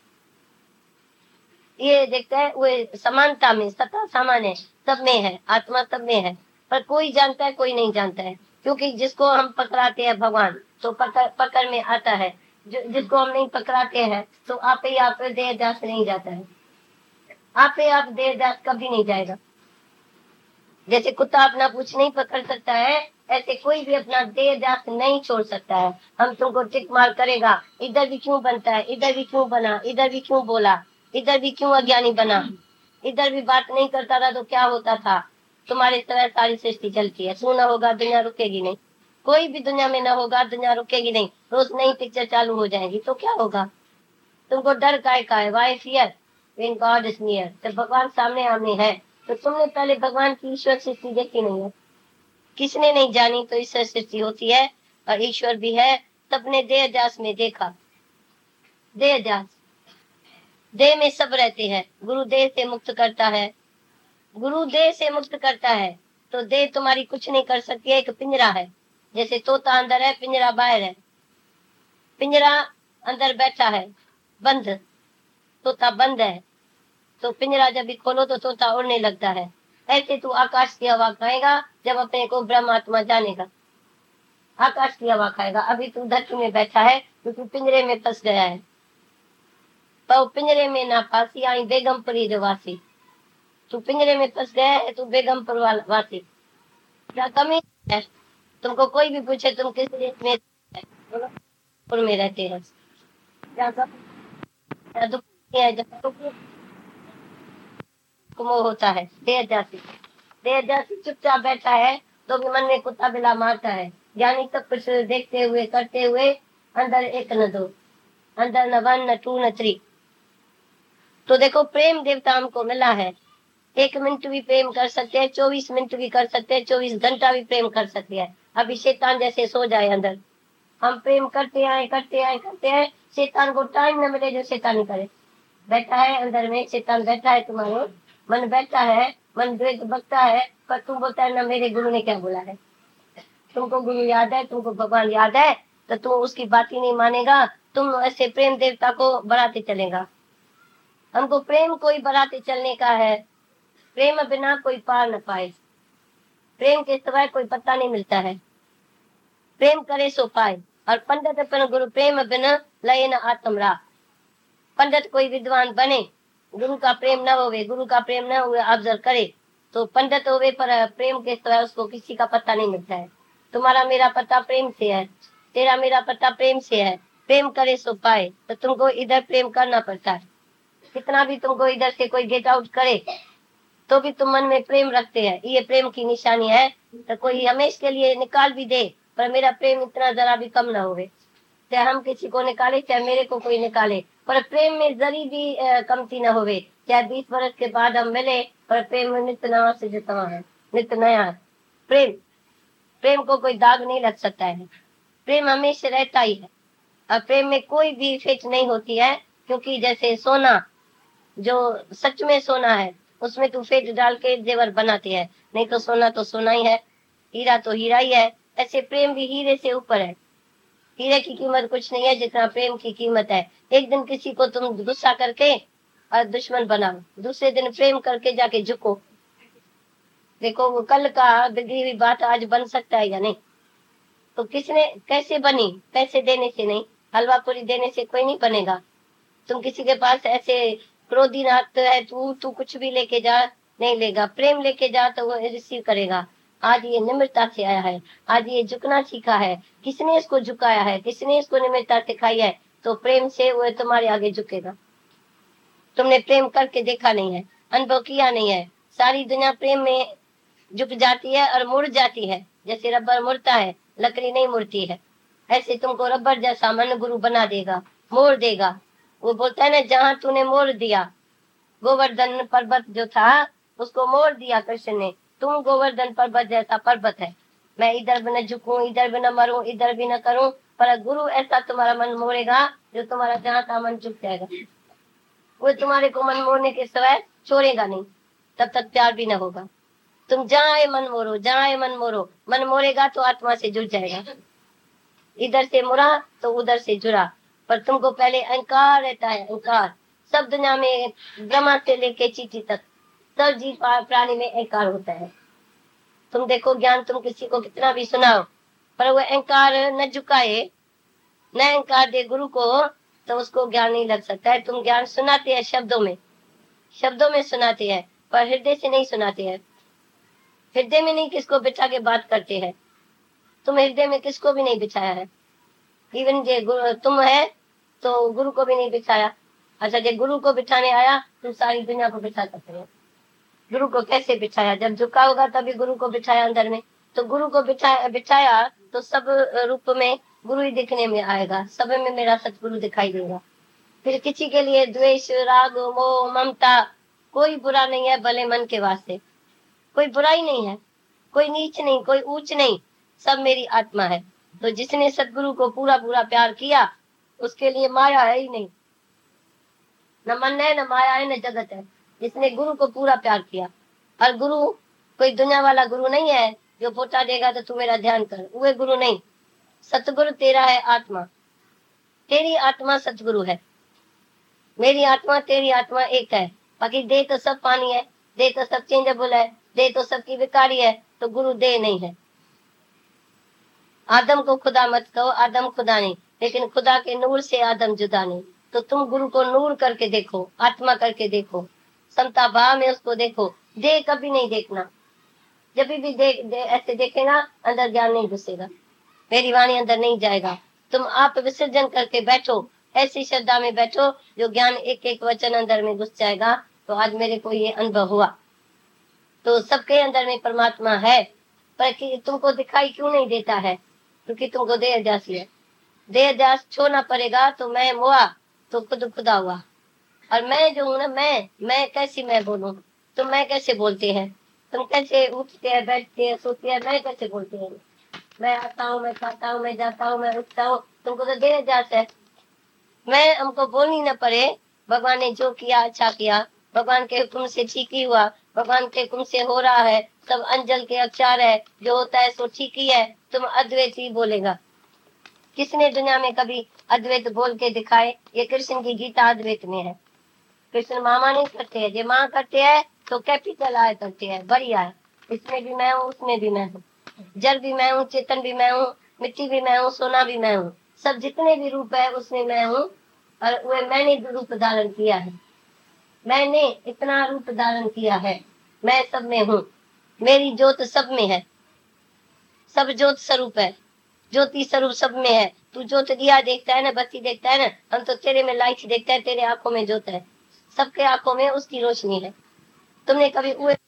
ये देखता है वो समानता में, सत्ता समान है, सब में है, आत्मा सब में है, पर कोई जानता है, कोई नहीं जानता है। क्योंकि जिसको हम पकड़ाते हैं भगवान तो पकड़ में आता है, जिसको हम नहीं पकड़ाते हैं तो आप ही आप देह दास नहीं जाता है। आप ही आप देह दास कभी नहीं जाएगा। जैसे कुत्ता अपना पूंछ नहीं पकड़ सकता है, ऐसे कोई भी अपना देह दास नहीं छोड़ सकता है। हम तुमको टिक मार करेगा, इधर भी क्यों बनता है, इधर भी क्यों बना, इधर भी क्यों बोला, इधर भी क्यों अज्ञानी बना, इधर भी बात नहीं करता था तो क्या होता था, तुम्हारे तरह सारी सृष्टि चलती है। तू ना होगा दुनिया रुकेगी नहीं, कोई भी दुनिया में ना होगा दुनिया रुकेगी नहीं। रोज नई पिक्चर चालू हो जाएगी तो क्या होगा? तुमको डर काय का है? Why fear when God is near. तो भगवान सामने आमने है तो तुमने पहले भगवान की ईश्वर सृष्टि देखी नहीं है, किसने नहीं जानी। तो ईश्वर सृष्टि होती है और ईश्वर भी है, सबने देह जास में देखा। देह जास, देह में सब रहते हैं। गुरु देह से मुक्त करता है, गुरु देह से मुक्त करता है। तो देह तुम्हारी कुछ नहीं कर सकती है, एक पिंजरा है। जैसे तोता अंदर है, पिंजरा बाहर है। पिंजरा अंदर बैठा है बंद, तोता बंद है, तो पिंजरा जब भी खोलो तो तोता उड़ने लगता है। ऐसे तू आकाश की हवा खाएगा जब अपने को ब्रह्म आत्मा जानेगा। आकाश की हवा खाएगा। अभी तू धरती में बैठा है क्योंकि पिंजरे में फंस गया है। तो पिंजरे में ना फांसी आई बेगमपुरी जो वासी। तू पिंजरे में फंस गया है, तू बेगमपुर वासी। क्या कमी है? तुमको कोई भी पूछे तुम किस देश में है? बोलो, पुर में रहते हैं। क्या सब क्या दुख है? जब दुख मोह होता है। देर जाति चुपचाप बैठा है तो भी मन में कुत्ता बिला मारता है। ज्ञानी सब कुछ देखते हुए करते हुए अंदर एक न दो, अंदर न वन न टू न थ्री। तो देखो प्रेम देवता हमको मिला है। 1 मिनट भी प्रेम कर सकते हैं, 24 मिनट भी कर सकते हैं, 24 घंटा भी प्रेम कर सकते हैं। अभी शैतान जैसे सो जाए अंदर, हम प्रेम करते हैं। शैतान को टाइम न मिले जो शैतानी करे। बैठा है अंदर में, शैतान बैठा है, तुम्हारे मन बैठा है, मन द्वेष बकता है, पर तुम बोलता है ना मेरे गुरु ने क्या बोला है। तुमको गुरु याद है, तुमको भगवान याद है, तो तुम उसकी बात ही नहीं मानेगा। तुम ऐसे प्रेम देवता को बढ़ाते चलेगा। हमको प्रेम कोई बढ़ाते चलने का है। प्रेम बिना कोई पार न पाए, प्रेम के सिवाय कोई पता नहीं मिलता है। प्रेम करे सो पाए। और पंडित अपन गुरु प्रेम बिना लय न आत्म रा। पंडित कोई विद्वान बने, गुरु का प्रेम न होवे, गुरु का प्रेम न हुए ऑब्जर्व करे तो पंडित होवे, पर प्रेम के सिवाय उसको किसी का पता नहीं मिलता है। तुम्हारा मेरा पता प्रेम से है, तेरा मेरा पता प्रेम से है। प्रेम करे सो पाए, तो तुमको इधर प्रेम करना पड़ता है। कितना भी तुमको इधर से कोई गेट आउट करे तो भी तुम मन में प्रेम रखते हैं, ये प्रेम की निशानी है। तो कोई हमेशा के लिए निकाल भी दे पर मेरा प्रेम इतना जरा भी कम ना होवे। चाहे हम किसी को निकाले, चाहे मेरे को कोई निकाले, पर प्रेम में जरी भी कमती न होवे। चाहे 20 वर्ष के बाद हम मिले, पर प्रेम में नित्य नवा से जितना है, नित्य नया है। प्रेम को कोई दाग नहीं लग सकता है। प्रेम हमेशा रहता ही है और प्रेम में कोई भी फेच नहीं होती है। क्योंकि जैसे सोना, जो सच में सोना है उसमें तू फेट डाल के जेवर बनाते हैं, नहीं तो सोना ही है, हीरा तो हीरा ही है। ऐसे प्रेम भी हीरे से ऊपर है। हीरे की कीमत कुछ नहीं है जितना प्रेम की कीमत है। एक दिन किसी को तुम गुस्सा करके और दुश्मन बनाओ, दूसरे दिन प्रेम करके जाके झुको। देखो वो कल का बिगड़ी हुई बात आज बन सकता है या नहीं। तो किसने कैसे बनी? पैसे देने से नहीं, हलवा पूरी देने से कोई नहीं बनेगा। तुम किसी के पास ऐसे क्रोधी नाथ है, तू कुछ भी लेके जा, नहीं लेगा। प्रेम लेके जा तो वो रिसीव करेगा। आज ये निम्रता से आया है, आज ये झुकना सीखा है। किसने इसको झुकाया है? किसने इसको निम्रता सिखाई है? तो प्रेम से वो तुम्हारे आगे झुकेगा। तुमने प्रेम करके देखा नहीं है, अनुभव किया नहीं है। सारी दुनिया प्रेम में झुक जाती है और मुड़ जाती है। जैसे रबर मुड़ता है, लकड़ी नहीं मुड़ती है। ऐसे तुमको रबर जैसा मन गुरु बना देगा, मोड़ देगा। वो बोलता है ना, जहाँ तूने मोड़ दिया, गोवर्धन पर्वत जो था उसको मोड़ दिया कृष्ण ने। तुम गोवर्धन पर्वत जैसा पर्वत है। मैं इधर भी न झुकूं, इधर भी न मरूं, इधर भी न करूं, पर गुरु ऐसा तुम्हारा मन मोड़ेगा जो तुम्हारा जहाँ का मन झुक जाएगा। वो तुम्हारे को मन मोड़ने के सिवाय छोड़ेगा नहीं, तब तक प्यार भी न होगा। तुम जहाँ मन मोड़ो, जहाँ मन मोड़ो, मन मोड़ेगा तो आत्मा से जुड़ जाएगा। इधर से मुड़ा तो उधर से जुड़ा, पर तुमको पहले अहंकार रहता है। अहंकार सब दुनिया में, ब्रह्मा से लेके चींटी तक सब जीव प्राणी में अहंकार होता है। तुम देखो ज्ञान तुम किसी को कितना भी सुनाओ, पर वो अहंकार न झुकाए, न अहंकार दे गुरु को, तो उसको ज्ञान नहीं लग सकता है। तुम ज्ञान सुनाते हैं शब्दों में सुनाते हैं, पर हृदय से नहीं सुनाते हैं। हृदय में नहीं किसको बिठा के बात करते हैं। तुम हृदय में किसको भी नहीं बिठाया है। इवन जे तुम है तो गुरु को भी नहीं बिठाया। अच्छा, जे गुरु को बिठाने आया तुम सारी दुनिया को बिठा सकते हो। गुरु को कैसे बिठाया? जब झुका होगा तभी गुरु को बिठाया अंदर में। तो गुरु को बिठाया तो सब रूप में गुरु ही दिखने में आएगा, सब में मेरा सतगुरु दिखाई देगा। फिर किसी के लिए द्वेष, राग, मोह, ममता कोई बुरा नहीं है, भले मन के वास्ते कोई बुराई नहीं है, कोई नीच नहीं, कोई ऊंच नहीं, सब मेरी आत्मा है। तो जिसने सतगुरु को पूरा पूरा प्यार किया उसके लिए माया है ही नहीं, न मन है, न माया है, न जगत है। जिसने गुरु को पूरा प्यार किया, और गुरु कोई दुनिया वाला गुरु नहीं है जो पोटा देगा तो तू मेरा ध्यान कर, वो गुरु नहीं। सतगुरु तेरा है आत्मा, तेरी आत्मा सतगुरु है, मेरी आत्मा तेरी आत्मा एक है। बाकी देह तो सब पानी है, देह तो सब चेंजेबल है, देह तो सबकी विकारी है, तो गुरु देह नहीं है। आदम को खुदा मत कहो, आदम खुदा नहीं, लेकिन खुदा के नूर से आदम जुदा नहीं। तो तुम गुरु को नूर करके देखो, आत्मा करके देखो, समता भाव में उसको देखो, देह कभी नहीं देखना। जब भी ऐसे देखेगा अंदर ज्ञान नहीं घुसेगा, मेरी वाणी अंदर नहीं जाएगा। तुम आप विसर्जन करके बैठो, ऐसी श्रद्धा में बैठो जो ज्ञान एक एक वचन अंदर में घुस जाएगा। तो आज मेरे को ये अनुभव हुआ। तो सबके अंदर में परमात्मा है, पर कि तुमको दिखाई क्यों नहीं देता है? क्योंकि तुमको देह अध्यासी है, देह अध्यास छोड़ना पड़ेगा। तो मैं हुआ तो खुद खुदा हुआ, और मैं जो हूँ ना, मैं कैसी मैं बोलूं? तुम मैं कैसे बोलते हैं? तुम कैसे उठते हैं, बैठते हैं, सोते हैं? मैं कैसे बोलते हैं? मैं आता हूँ, मैं खाता हूँ, मैं जाता हूँ, मैं उठता हूँ। तुमको तो देह अध्यास है। मैं हमको बोलनी न पड़े, भगवान ने जो किया अच्छा किया, भगवान के हुक्म से ठीक ही हुआ, भगवान के हुक्म से हो रहा है, सब अंजल के अक्षर है, जो होता है सो ठीक ही है। तुम अद्वैत ही बोलेगा। किसने दुनिया में कभी अद्वैत बोल के दिखाए? ये कृष्ण की गीता अद्वैत में है। कृष्ण मामा नहीं करते हैं, जो माँ करते हैं तो कैपिटल आय करते हैं, बढ़िया है। इसमें भी मैं हूँ, उसमें भी मैं हूँ, जल भी मैं हूँ, चेतन भी मैं हूँ, मिट्टी भी मैं हूँ, सोना भी मैं हूँ, सब जितने भी रूप है उसमें मैं हूँ। और वो मैंने रूप धारण किया है, मैंने इतना रूप धारण किया है, मैं सब में हूँ, मेरी ज्योत सब में है, सब ज्योत स्वरूप है, ज्योति स्वरूप सब में है। तू ज्योत दिया देखता है ना, बत्ती देखता है ना, हम तो तेरे में लाइट देखता है, तेरे आंखों में ज्योत है, सबके आंखों में उसकी रोशनी है। तुमने कभी